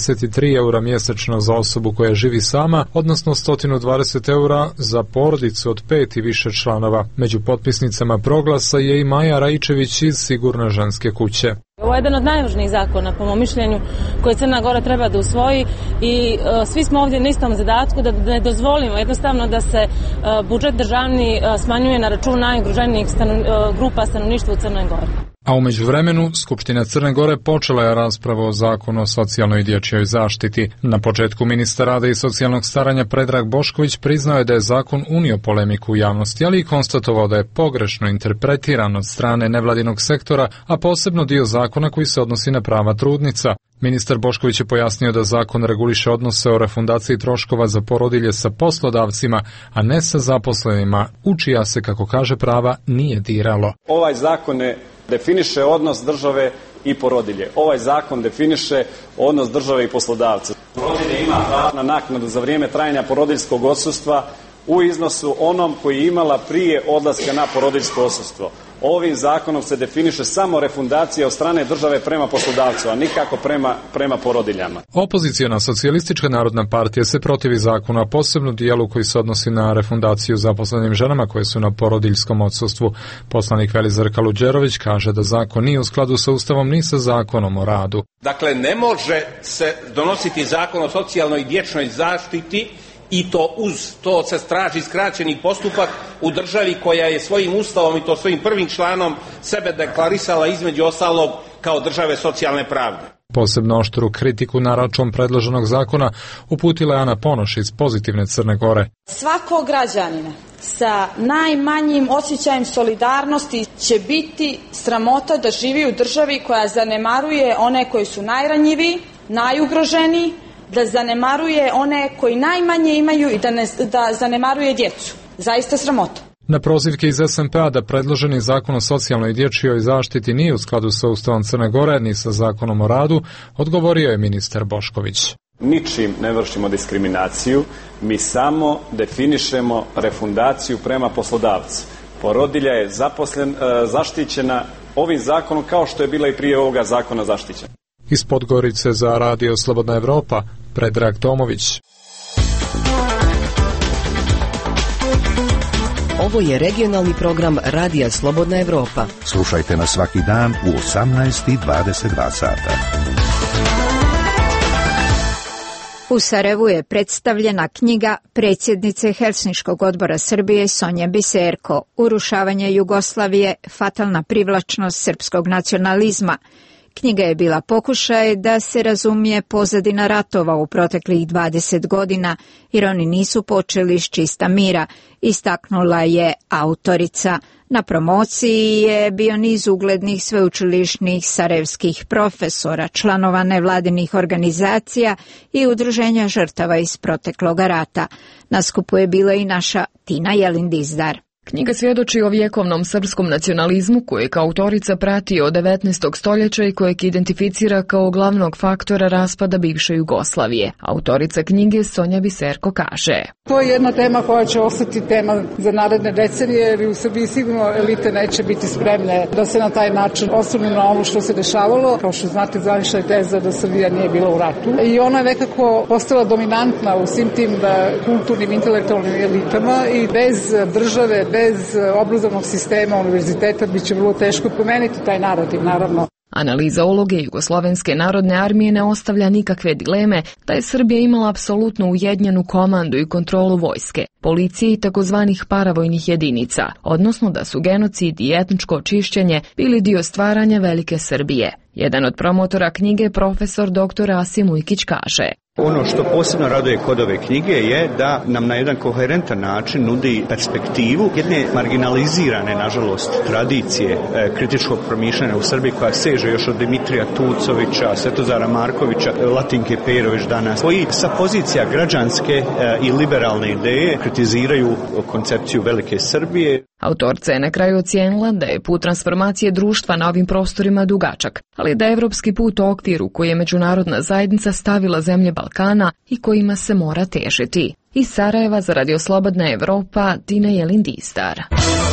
63 eura mjesečno za osobu koja živi sama, odnosno 120 eura za porodicu od 5 i više članova. Među potpisnicama proglasa je i Maja Raičević iz Sigurne ženske kuće. Ovo je jedan od najvažnijih zakona, po mom mišljenju, koje Crna Gora treba da usvoji i svi smo ovdje na istom zadatku da ne dozvolimo jednostavno da se budžet državni smanjuje na račun najugroženijih grupa stanovništva u Crnoj Gori. A u međuvremenu, Skupština Crne Gore počela je raspravu o zakonu o socijalnoj i dječjoj zaštiti. Na početku ministar rada i socijalnog staranja Predrag Bošković priznao je da je zakon unio polemiku u javnosti, ali i konstatovao da je pogrešno interpretiran od strane nevladinog sektora, a posebno dio zakona koji se odnosi na prava trudnica. Ministar Bošković je pojasnio da zakon reguliše odnose o refundaciji troškova za porodilje sa poslodavcima, a ne sa zaposlenima, u čija se, kako kaže, prava nije diralo. Ovaj zakon ne definiše odnos države i porodilje. Ovaj zakon definiše odnos države i poslodavca. Porodilje ima pravo na naknadu za vrijeme trajanja porodiljskog odsustva u iznosu onom koji je imala prije odlaska na porodiljsko odsustvo. Ovim zakonom se definiše samo refundacija od strane države prema poslodavcu, a nikako prema porodiljama. Opoziciona socijalistička narodna partija se protivi zakonu, a posebno dijelu koji se odnosi na refundaciju zaposlenim ženama koje su na porodiljskom odsustvu. Poslanik Velizar Kaluđerović kaže da zakon nije u skladu sa Ustavom ni sa Zakonom o radu. Dakle, ne može se donositi zakon o socijalnoj i dječjoj zaštiti i to uz to se traži skraćeni postupak u državi koja je svojim ustavom i to svojim prvim članom sebe deklarisala između ostalog kao države socijalne pravde. Posebno oštru kritiku na račun predloženog zakona uputila je Ana Ponoš iz Pozitivne Crne Gore. Svakog građanina sa najmanjim osjećajem solidarnosti će biti sramota da živi u državi koja zanemaruje one koji su najranjiviji, najugroženiji, da zanemaruje one koji najmanje imaju i da zanemaruje djecu. Zaista sramota. Na prozivke iz SMP-a da predloženi zakon o socijalnoj i dječjoj zaštiti nije u skladu sa Ustavom Crne Gore ni sa Zakonom o radu, odgovorio je ministar Bošković. Ničim ne vršimo diskriminaciju, mi samo definišemo refundaciju prema poslodavcu. Porodilja je zaštićena ovim zakonom kao što je bila i prije ovoga zakona zaštićena. Iz Podgorice za Radio Slobodna Evropa, Predrag Tomović. Ovo je regionalni program Radija Slobodna Evropa. Slušajte nas svaki dan u 18:22 sata. U Sarajevu je predstavljena knjiga predsjednice Helsinškog odbora Srbije Sonje Biserko Urušavanje Jugoslavije, fatalna privlačnost srpskog nacionalizma. Knjiga je bila pokušaj da se razumije pozadina ratova u proteklih 20 godina, jer oni nisu počeli iz čista mira, istaknula je autorica. Na promociji je bio niz uglednih sveučilišnih sarajevskih profesora, članova nevladinih organizacija i udruženja žrtava iz protekloga rata. Na skupu je bila i naša Tina Jelindizdar. Knjiga svjedoči o vjekovnom srpskom nacionalizmu kojeg autorica prati od 19. stoljeća i kojeg identificira kao glavnog faktora raspada bivše Jugoslavije. Autorica knjige Sonja Biserko kaže: To je jedna tema koja će ostati tema za naredne decenije, jer u Srbiji sigurno elite neće biti spremne da se na taj način osvrnu na ono što se dešavalo. Kao što znate, zvanična je teza da Srbija nije bila u ratu. I ona je nekako postala dominantna u svim tim kulturnim, intelektualnim elitama i bez države, bez obrazovnog sistema univerziteta biće vrlo teško promeniti taj narativ, naravno. Analiza uloge Jugoslovenske narodne armije ne ostavlja nikakve dileme da je Srbija imala apsolutno ujedinjenu komandu i kontrolu vojske, policije i takozvanih paravojnih jedinica, odnosno da su genocid i etničko očišćenje bili dio stvaranja Velike Srbije. Jedan od promotora knjige, profesor dr. Asim Ujkić, kaže: Ono što posebno raduje kod ove knjige je da nam na jedan koherentan način nudi perspektivu jedne marginalizirane, nažalost, tradicije kritičkog promišljanja u Srbiji koja seže još od Dimitrija Tucovića, Svetozara Markovića, Latinke Perović danas, koji sa pozicija građanske i liberalne ideje kritiziraju koncepciju Velike Srbije. Autorca je na kraju ocijenila da je put transformacije društva na ovim prostorima dugačak, ali da je evropski put u okviru koji je međunarodna zajednica stavila zemlje Balkana i kojima se mora težiti. Iz Sarajeva za Radio Slobodna Evropa, Tina Jelindistar.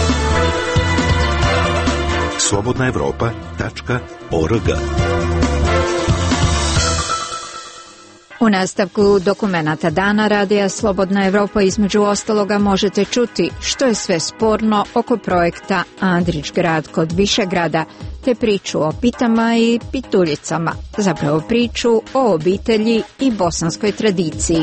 slobodnaevropa.org. U nastavku dokumenata dana Radija Slobodna Evropa između ostaloga možete čuti što je sve sporno oko projekta Andrić grad kod Višegrada, te priču o pitama i pituljicama, zapravo priču o obitelji i bosanskoj tradiciji.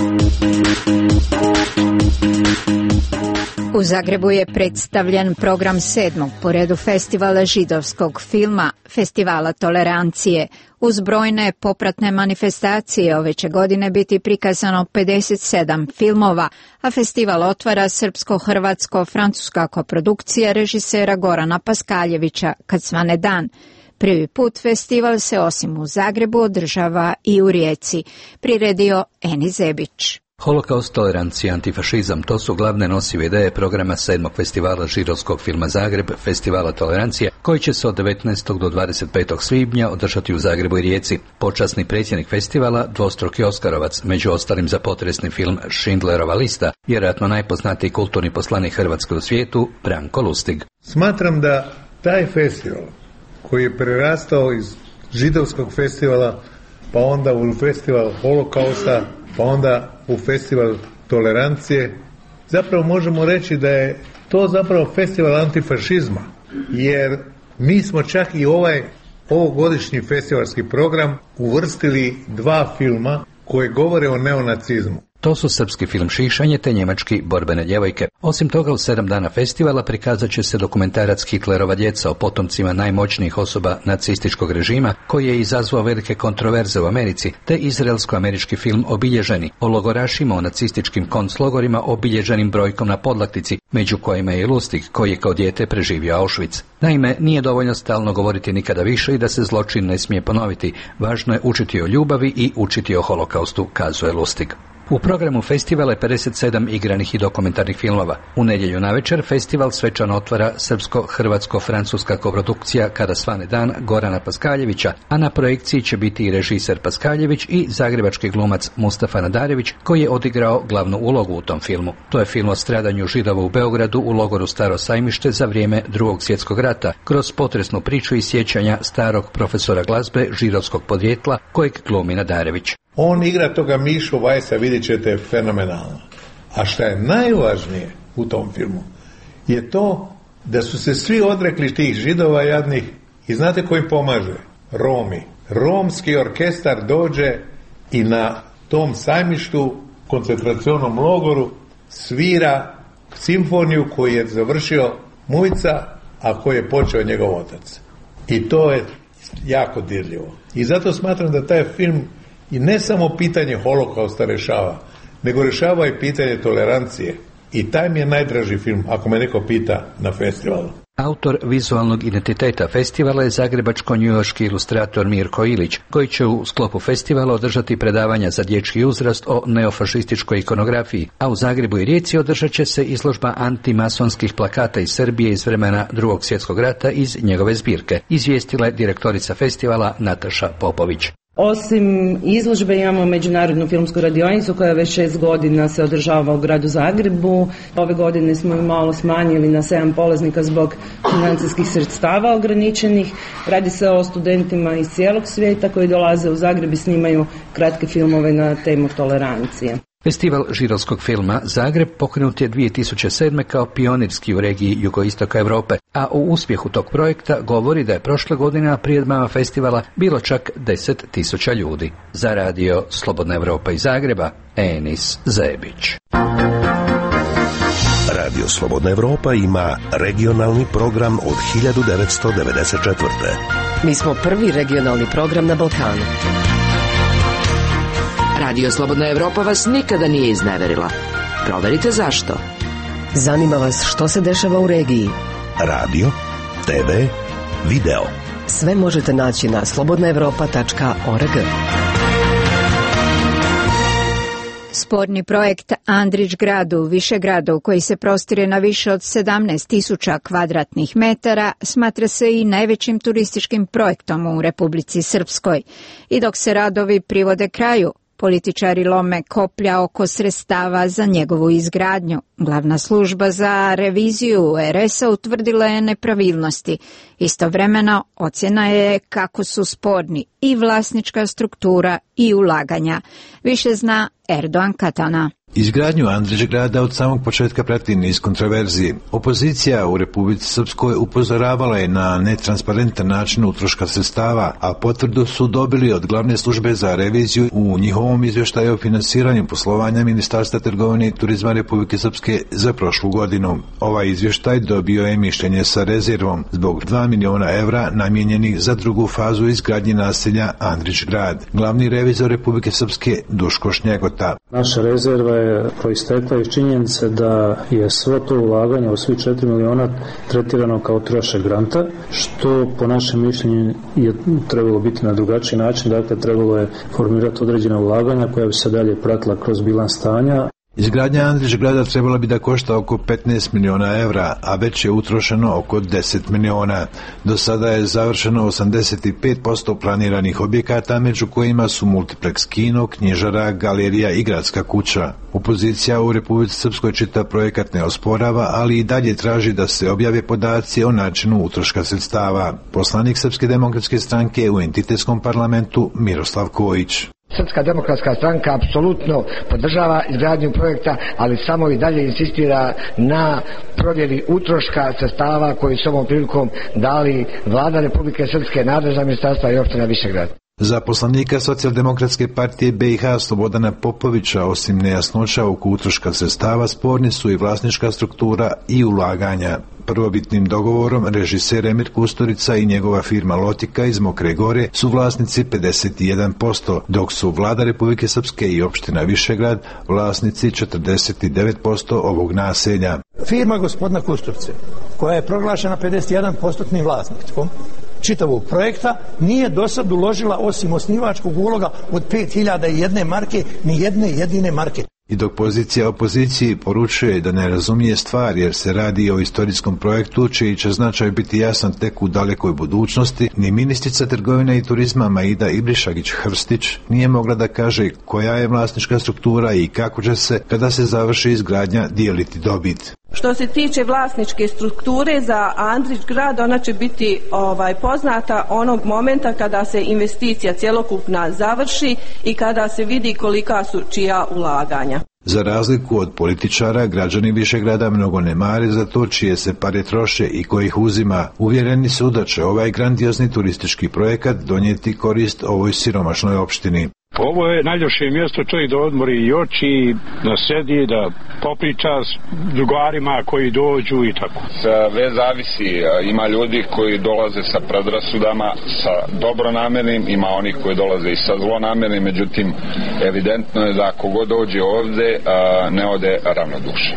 U Zagrebu je predstavljen program 7. po redu festivala židovskog filma, Festivala tolerancije. Uz brojne popratne manifestacije ove će godine biti prikazano 57 filmova, a festival otvara srpsko-hrvatsko-francuska koprodukcija režisera Gorana Paskaljevića Kad svane dan. Prvi put festival se osim u Zagrebu održava i u Rijeci, priredio Eni Zebić. Holokaust, tolerancija, antifašizam, to su glavne nosive ideje programa 7. festivala židovskog filma Zagreb, Festivala tolerancije, koji će se od 19. do 25. svibnja održati u Zagrebu i Rijeci. Počasni predsjednik festivala, dvostruki Oskarovac, među ostalim za potresni film Schindlerova lista, vjerojatno najpoznatiji kulturni poslanik Hrvatske u svijetu, Branko Lustig. Smatram da taj festival, koji je prerastao iz židovskog festivala, pa onda u festival holokausta, pa onda u festival tolerancije, zapravo možemo reći da je to zapravo festival antifašizma, jer mi smo čak i ovogodišnji festivalski program uvrstili 2 filma koje govore o neonacizmu. To su srpski film Šišanje te njemački Borbene djevojke. Osim toga, u 7 dana festivala prikazat će se dokumentarac Hitlerova djeca o potomcima najmoćnijih osoba nacističkog režima, koji je izazvao velike kontroverze u Americi, te izraelsko-američki film Obilježeni o logorašima, o nacističkim konclogorima obilježenim brojkom na podlaktici, među kojima je i Lustig, koji je kao dijete preživio Auschwitz. Naime, nije dovoljno stalno govoriti nikada više i da se zločin ne smije ponoviti. Važno je učiti o ljubavi i učiti o holokaustu, kazuje Lustig. U programu festivala je 57 igranih i dokumentarnih filmova. U nedjelju navečer festival svečano otvara srpsko-hrvatsko-francuska koprodukcija Kada svane dan Gorana Paskaljevića, a na projekciji će biti i režiser Paskaljević i zagrebački glumac Mustafa Nadarević, koji je odigrao glavnu ulogu u tom filmu. To je film o stradanju Židova u Beogradu u logoru Staro Sajmište za vrijeme Drugog svjetskog rata, kroz potresnu priču i sjećanja starog profesora glazbe židovskog podrijetla kojeg glumi Nadarević. On igra toga Mišu Vajsa, vidjet ćete, fenomenalno. A šta je najvažnije u tom filmu je to da su se svi odrekli tih Židova jadnih i znate ko im pomaže? Romi. Romski orkestar dođe i na tom sajmištu, koncentracionom logoru, svira simfoniju koju je završio Mujica, a koju je počeo njegov otac. I to je jako dirljivo. I zato smatram da taj film i ne samo pitanje holokausta rešava, nego rešava i pitanje tolerancije. I taj mi je najdraži film, ako me neko pita, na festivalu. Autor vizualnog identiteta festivala je zagrebačko-njujorški ilustrator Mirko Ilić, koji će u sklopu festivala održati predavanja za dječji uzrast o neofašističkoj ikonografiji, a u Zagrebu i Rijeci održat će se izložba antimasonskih plakata iz Srbije iz vremena Drugog svjetskog rata iz njegove zbirke, izvijestila je direktorica festivala Nataša Popović. Osim izložbe imamo međunarodnu filmsku radionicu koja već 6 godina se održava u gradu Zagrebu. Ove godine smo malo smanjili na 7 polaznika zbog financijskih sredstava ograničenih. Radi se o studentima iz cijelog svijeta koji dolaze u Zagreb i snimaju kratke filmove na temu tolerancije. Festival židovskog filma Zagreb pokrenut je 2007. kao pionirski u regiji jugoistoka Europe, a o uspjehu tog projekta govori da je prošle godine na priredbama festivala bilo čak 10.000 ljudi. Za radio Slobodna Evropa iz Zagreba, Enis Zebić. Radio Slobodna Evropa ima regionalni program od 1994. Mi smo prvi regionalni program na Balkanu. Radio Slobodna Evropa vas nikada nije izneverila. Proverite zašto. Zanima vas što se dešava u regiji. Radio, TV, video. Sve možete naći na slobodnaevropa.org. Sporni projekt Andrić grad u Višegradu, koji se prostire na više od 17.000 kvadratnih metara, smatra se i najvećim turističkim projektom u Republici Srpskoj. I dok se radovi privode kraju, političari lome koplja oko sredstava za njegovu izgradnju. Glavna služba za reviziju RS-a utvrdila je nepravilnosti. Istovremeno ocjena je kako su sporni i vlasnička struktura i ulaganja. Više zna Erdoğan Katana. Izgradnju Andrić grada od samog početka prati niz kontroverzije. Opozicija u Republici Srpskoj upozoravala je na netransparentan način utroška sredstava, a potvrdu su dobili od glavne službe za reviziju u njihovom izvještaju o finansiranju poslovanja Ministarstva trgovine i turizma Republike Srpske za prošlu godinu. Ovaj izvještaj dobio je mišljenje sa rezervom zbog 2 miliona evra namijenjenih za drugu fazu izgradnje naselja Andrić grad. Glavni revizor Republike Srpske Duško Šnjegota. Naša rezerva je proistekla iz činjenice da je svo to ulaganje u svi 4 miliona tretirano kao trošak granta, što po našem mišljenju je trebalo biti na drugačiji način, dakle trebalo je formirati određena ulaganja koja bi se dalje pratila kroz bilans stanja. Izgradnja Andrić grada trebala bi da košta oko 15 miliona evra, a već je utrošeno oko 10 miliona. Do sada je završeno 85% planiranih objekata, među kojima su multiplex kino, knjižara, galerija i gradska kuća. Opozicija u Republici Srpskoj čita projekat ne osporava, ali i dalje traži da se objave podaci o načinu utroška sredstava. Poslanik Srpske demokratske stranke u entitetskom parlamentu Miroslav Kojić. Srpska demokratska stranka apsolutno podržava izgradnju projekta, ali samo i dalje insistira na provjeri utroška sredstava koji su ovom prilikom dali Vlada Republike Srpske, nadležna ministarstva i opština Višegrad. Za poslanika Socijaldemokratske partije BiH Slobodana Popovića, osim nejasnoća oko utroška sredstava, sporni su i vlasnička struktura i ulaganja. Prvobitnim dogovorom režiser Emir Kusturica i njegova firma Lotika iz Mokre Gore su vlasnici 51%, dok su Vlada Republike Srpske i opština Višegrad vlasnici 49% ovog naselja. Firma gospodina Kusturice, koja je proglašena 51% vlasništvom čitavog projekta, nije do sad uložila osim osnivačkog uloga od 5.001 marke, ni jedne jedine marke. I dok pozicija opoziciji poručuje da ne razumije stvar jer se radi o istorijskom projektu čiji će značaj biti jasan tek u dalekoj budućnosti, ni ministrica trgovine i turizma Maida Ibrišagić-Hrstić nije mogla da kaže koja je vlasnička struktura i kako će se, kada se završi izgradnja, dijeliti dobit. Što se tiče vlasničke strukture za Andrić grad, ona će biti poznata onog momenta kada se investicija cjelokupna završi i kada se vidi kolika su čija ulaganja. Za razliku od političara, građani Višegrada mnogo ne mare za to čije se pare troše i kojih uzima. Uvjereni su da će ovaj grandiozni turistički projekat donijeti korist ovoj siromašnoj opštini. Ovo je najljepše mjesto, čovjek da odmori i oči, da sedi, da popriča s drugarima koji dođu i tako. Sve zavisi, ima ljudi koji dolaze sa predrasudama, sa dobronamernim, ima oni koji dolaze i sa zlonamernim, međutim evidentno je da kogod dođe ovdje ne ode ravnodušan.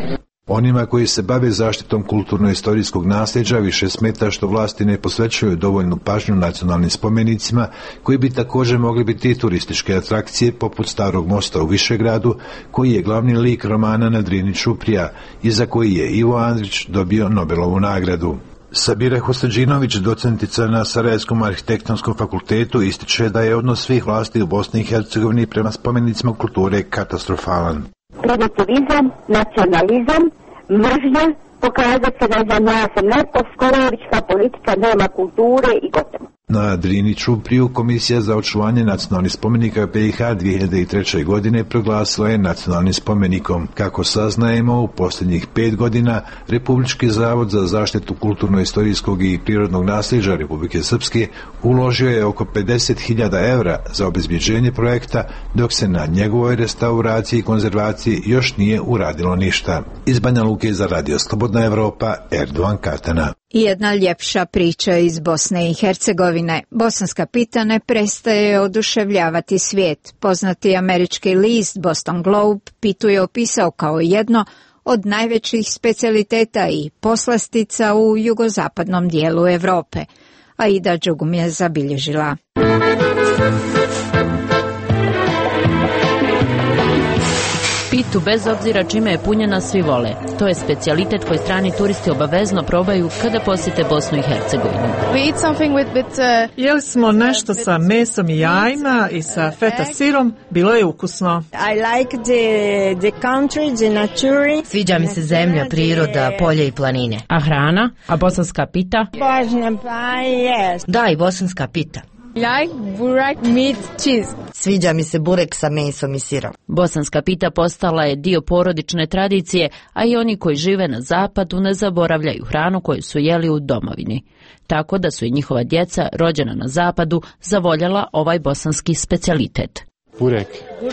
Onima koji se bave zaštitom kulturno-istorijskog nasljeđa više smeta što vlasti ne posvećuju dovoljnu pažnju nacionalnim spomenicima koji bi također mogli biti turističke atrakcije poput Starog mosta u Višegradu koji je glavni lik romana na Drini Ćuprija i za koji je Ivo Andrić dobio Nobelovu nagradu. Sabira Husadžinović, docentica na Sarajevskom arhitektonskom fakultetu, ističe da je odnos svih vlasti u Bosni i Hercegovini prema spomenicima kulture katastrofalan. Primitivizam, nacionalizam, mržnja, pokazat se da za nas neposkorovička politika nema kulture i gotovo. Na Drini Ćupriju Komisija za očuvanje nacionalnih spomenika BiH 2003. godine proglasila je nacionalnim spomenikom. Kako saznajemo, u posljednjih 5 godina Republički zavod za zaštitu kulturno-istorijskog i prirodnog nasljeđa Republike Srpske uložio je oko 50.000 evra za obezbeđenje projekta, dok se na njegovoj restauraciji i konzervaciji još nije uradilo ništa. Iz Banja Luke za Radio Slobodna Evropa, Erdovan Katana. I jedna ljepša priča iz Bosne i Hercegovine. Bosanska pita ne prestaje oduševljavati svijet. Poznati američki list Boston Globe pitu je opisao kao jedno od najvećih specijaliteta i poslastica u jugozapadnom dijelu Europe. Aida Đugum je zabilježila. Pitu, bez obzira čime je punjena, svi vole. To je specijalitet koji strani turisti obavezno probaju kada posjete Bosnu i Hercegovinu. Jeli smo nešto sa mesom i jajima i sa feta sirom, bilo je ukusno. Sviđa mi se zemlja, priroda, polje i planine. A hrana? A bosanska pita? Da, i bosanska pita. Like burek, meat, cheese. Sviđa mi se burek sa mesom i sirom. Bosanska pita postala je dio porodične tradicije, a i oni koji žive na zapadu ne zaboravljaju hranu koju su jeli u domovini. Tako da su i njihova djeca, rođena na zapadu, zavoljela ovaj bosanski specijalitet. Burek.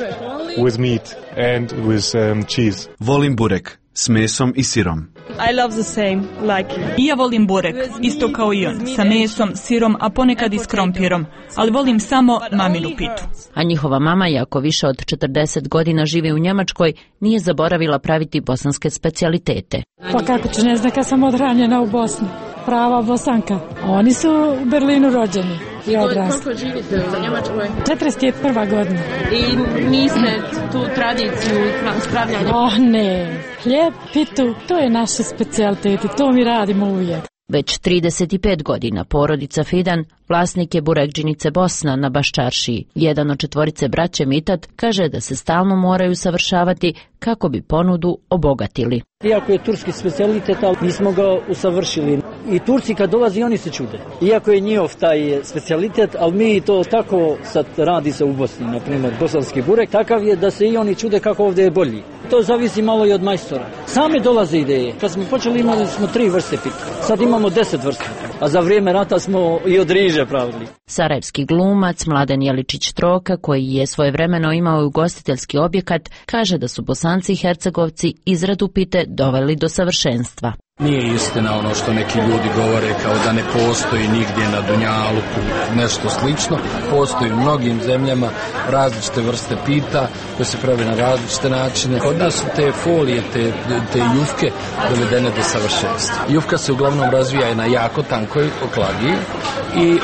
With meat and with cheese. Volim burek s mesom i sirom. I love the same, like. I ja volim burek, isto kao i on, sa mesom, sirom, a ponekad i s krompirom, ali volim samo maminu pitu. A njihova mama, iako više od 40 godina živi u Njemačkoj, nije zaboravila praviti bosanske specijalitete. Pa kako ću, ne znam, kad sam odranjena u Bosni, prava Bosanka. Oni su u Berlinu rođeni i odrasli. Koliko živite u Njemačkoj? 41. godina. I niste tu tradiciju spravljanja? Ne, hljeb, pitu, to je naše specijalitet i to mi radimo uvijek. Već 35 godina porodica Fidan vlasnik je burekdžinice Bosna na Baščaršiji. Jedan od 4 braće Mitat kaže da se stalno moraju savršavati kako bi ponudu obogatili. Iako je turski specijalitet, ali mi smo ga usavršili. I Turci kad dolazi, oni se čude. Iako je njihov taj specijalitet, ali mi to tako sad radi se u Bosni, na primjer bosanski burek, takav je da se i oni čude kako ovdje je bolji. To zavisi malo i od majstora. Same dolaze ideje. Kad smo počeli imali smo 3 vrste pita. Sad imamo 10 vrsta. A za vrijeme rata smo i od riže pravili. Sarajevski glumac Mladen Jeličić-Troka, koji je svojevremeno imao ugostiteljski objekat, kaže da su Bosanci i Hercegovci izradu pite doveli do savršenstva. Nije istina ono što neki ljudi govore kao da ne postoji nigdje na Dunjaluku nešto slično. Postoji u mnogim zemljama različite vrste pita koje se prave na različite načine. Kod nas su te folije, te jufke dovedene do savršenstva. Jufka se uglavnom razvija na jako tankoj oklagiji i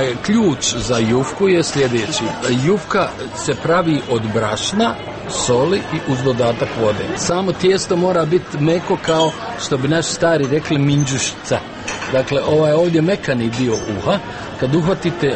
ključ za jufku je sljedeći. Jufka se pravi od brašna, soli i uz dodatak vode. Samo tijesto mora biti meko kao što bi naši stari rekli minđušica. Dakle, ovdje mekani dio uha. Kad uhvatite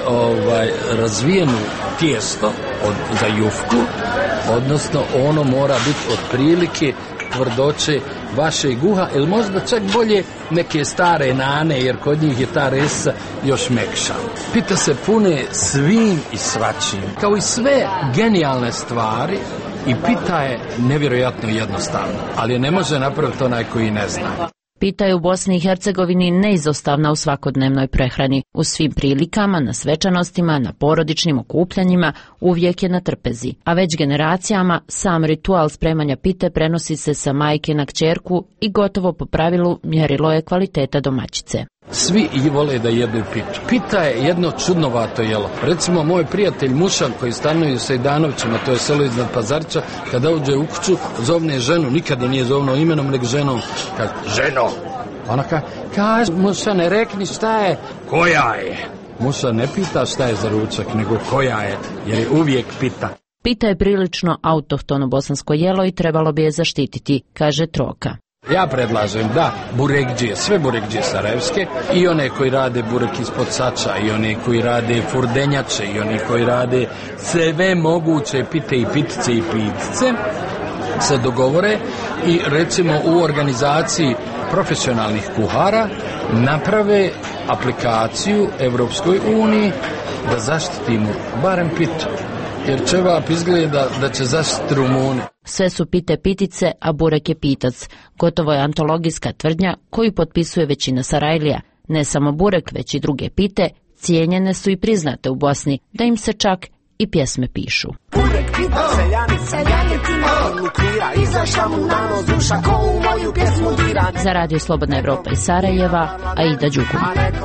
razvijenu tijesto za jufku, odnosno ono mora biti otprilike tvrdoće vašeg uha, ili možda čak bolje neke stare nane, jer kod njih je ta resa još mekša. Pita se pune svim i svačim. Kao i sve genijalne stvari, i pita je nevjerojatno jednostavno, ali je ne može napraviti onaj koji ne zna. Pita je u Bosni i Hercegovini neizostavna u svakodnevnoj prehrani. U svim prilikama, na svečanostima, na porodičnim okupljanjima uvijek je na trpezi. A već generacijama sam ritual spremanja pite prenosi se sa majke na kćerku i gotovo po pravilu mjerilo je kvaliteta domaćice. Svi i vole da jedu pitu. Pita je jedno čudnovato jelo. Recimo, moj prijatelj Mušan koji stanuje u Sejdanovićima, to je selo iznad Pazarića, kada uđe u kuću, zovne ženu, nikada nije zovno imenom, nego ženom. Kaže, ženo! Ona kaže, Mušane, rekni šta je, koja je? Mušan ne pita šta je za ručak, nego koja je, jer je uvijek pita. Pita je prilično autohtono bosansko jelo i trebalo bi je zaštititi, kaže Troka. Ja predlažem da burekđije, sve burekđije sarajevske, i one koji rade burek ispod sača, i one koji rade furdenjače, i oni koji rade sve moguće pite i pitice i pitice, se dogovore i recimo u organizaciji profesionalnih kuhara naprave aplikaciju Evropskoj uniji da zaštitimo barem pitu. Jer ćevap izgleda da će zaštiti Rumuni. Sve su pite pitice, a burek je pitac. Gotovo je antologijska tvrdnja koju potpisuje većina Sarajlija. Ne samo burek, već i druge pite, cijenjene su i priznate u Bosni, da im se čak i pjesme pišu. Burek pita seljanica, janjetina, lukvira, izašla mu na nos duša ko u moju pjesmu dira. Za Radio Slobodna Evropa iz Sarajeva, Aida Đukum.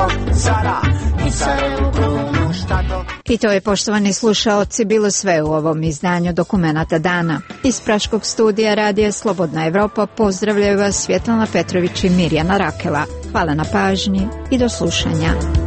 I to je, poštovani slušaoci, bilo sve u ovom izdanju Dokumenata dana. Iz Praškog studija Radija Slobodna Evropa pozdravljaju vas Svjetlana Petrović i Mirjana Rakela. Hvala na pažnji i do slušanja.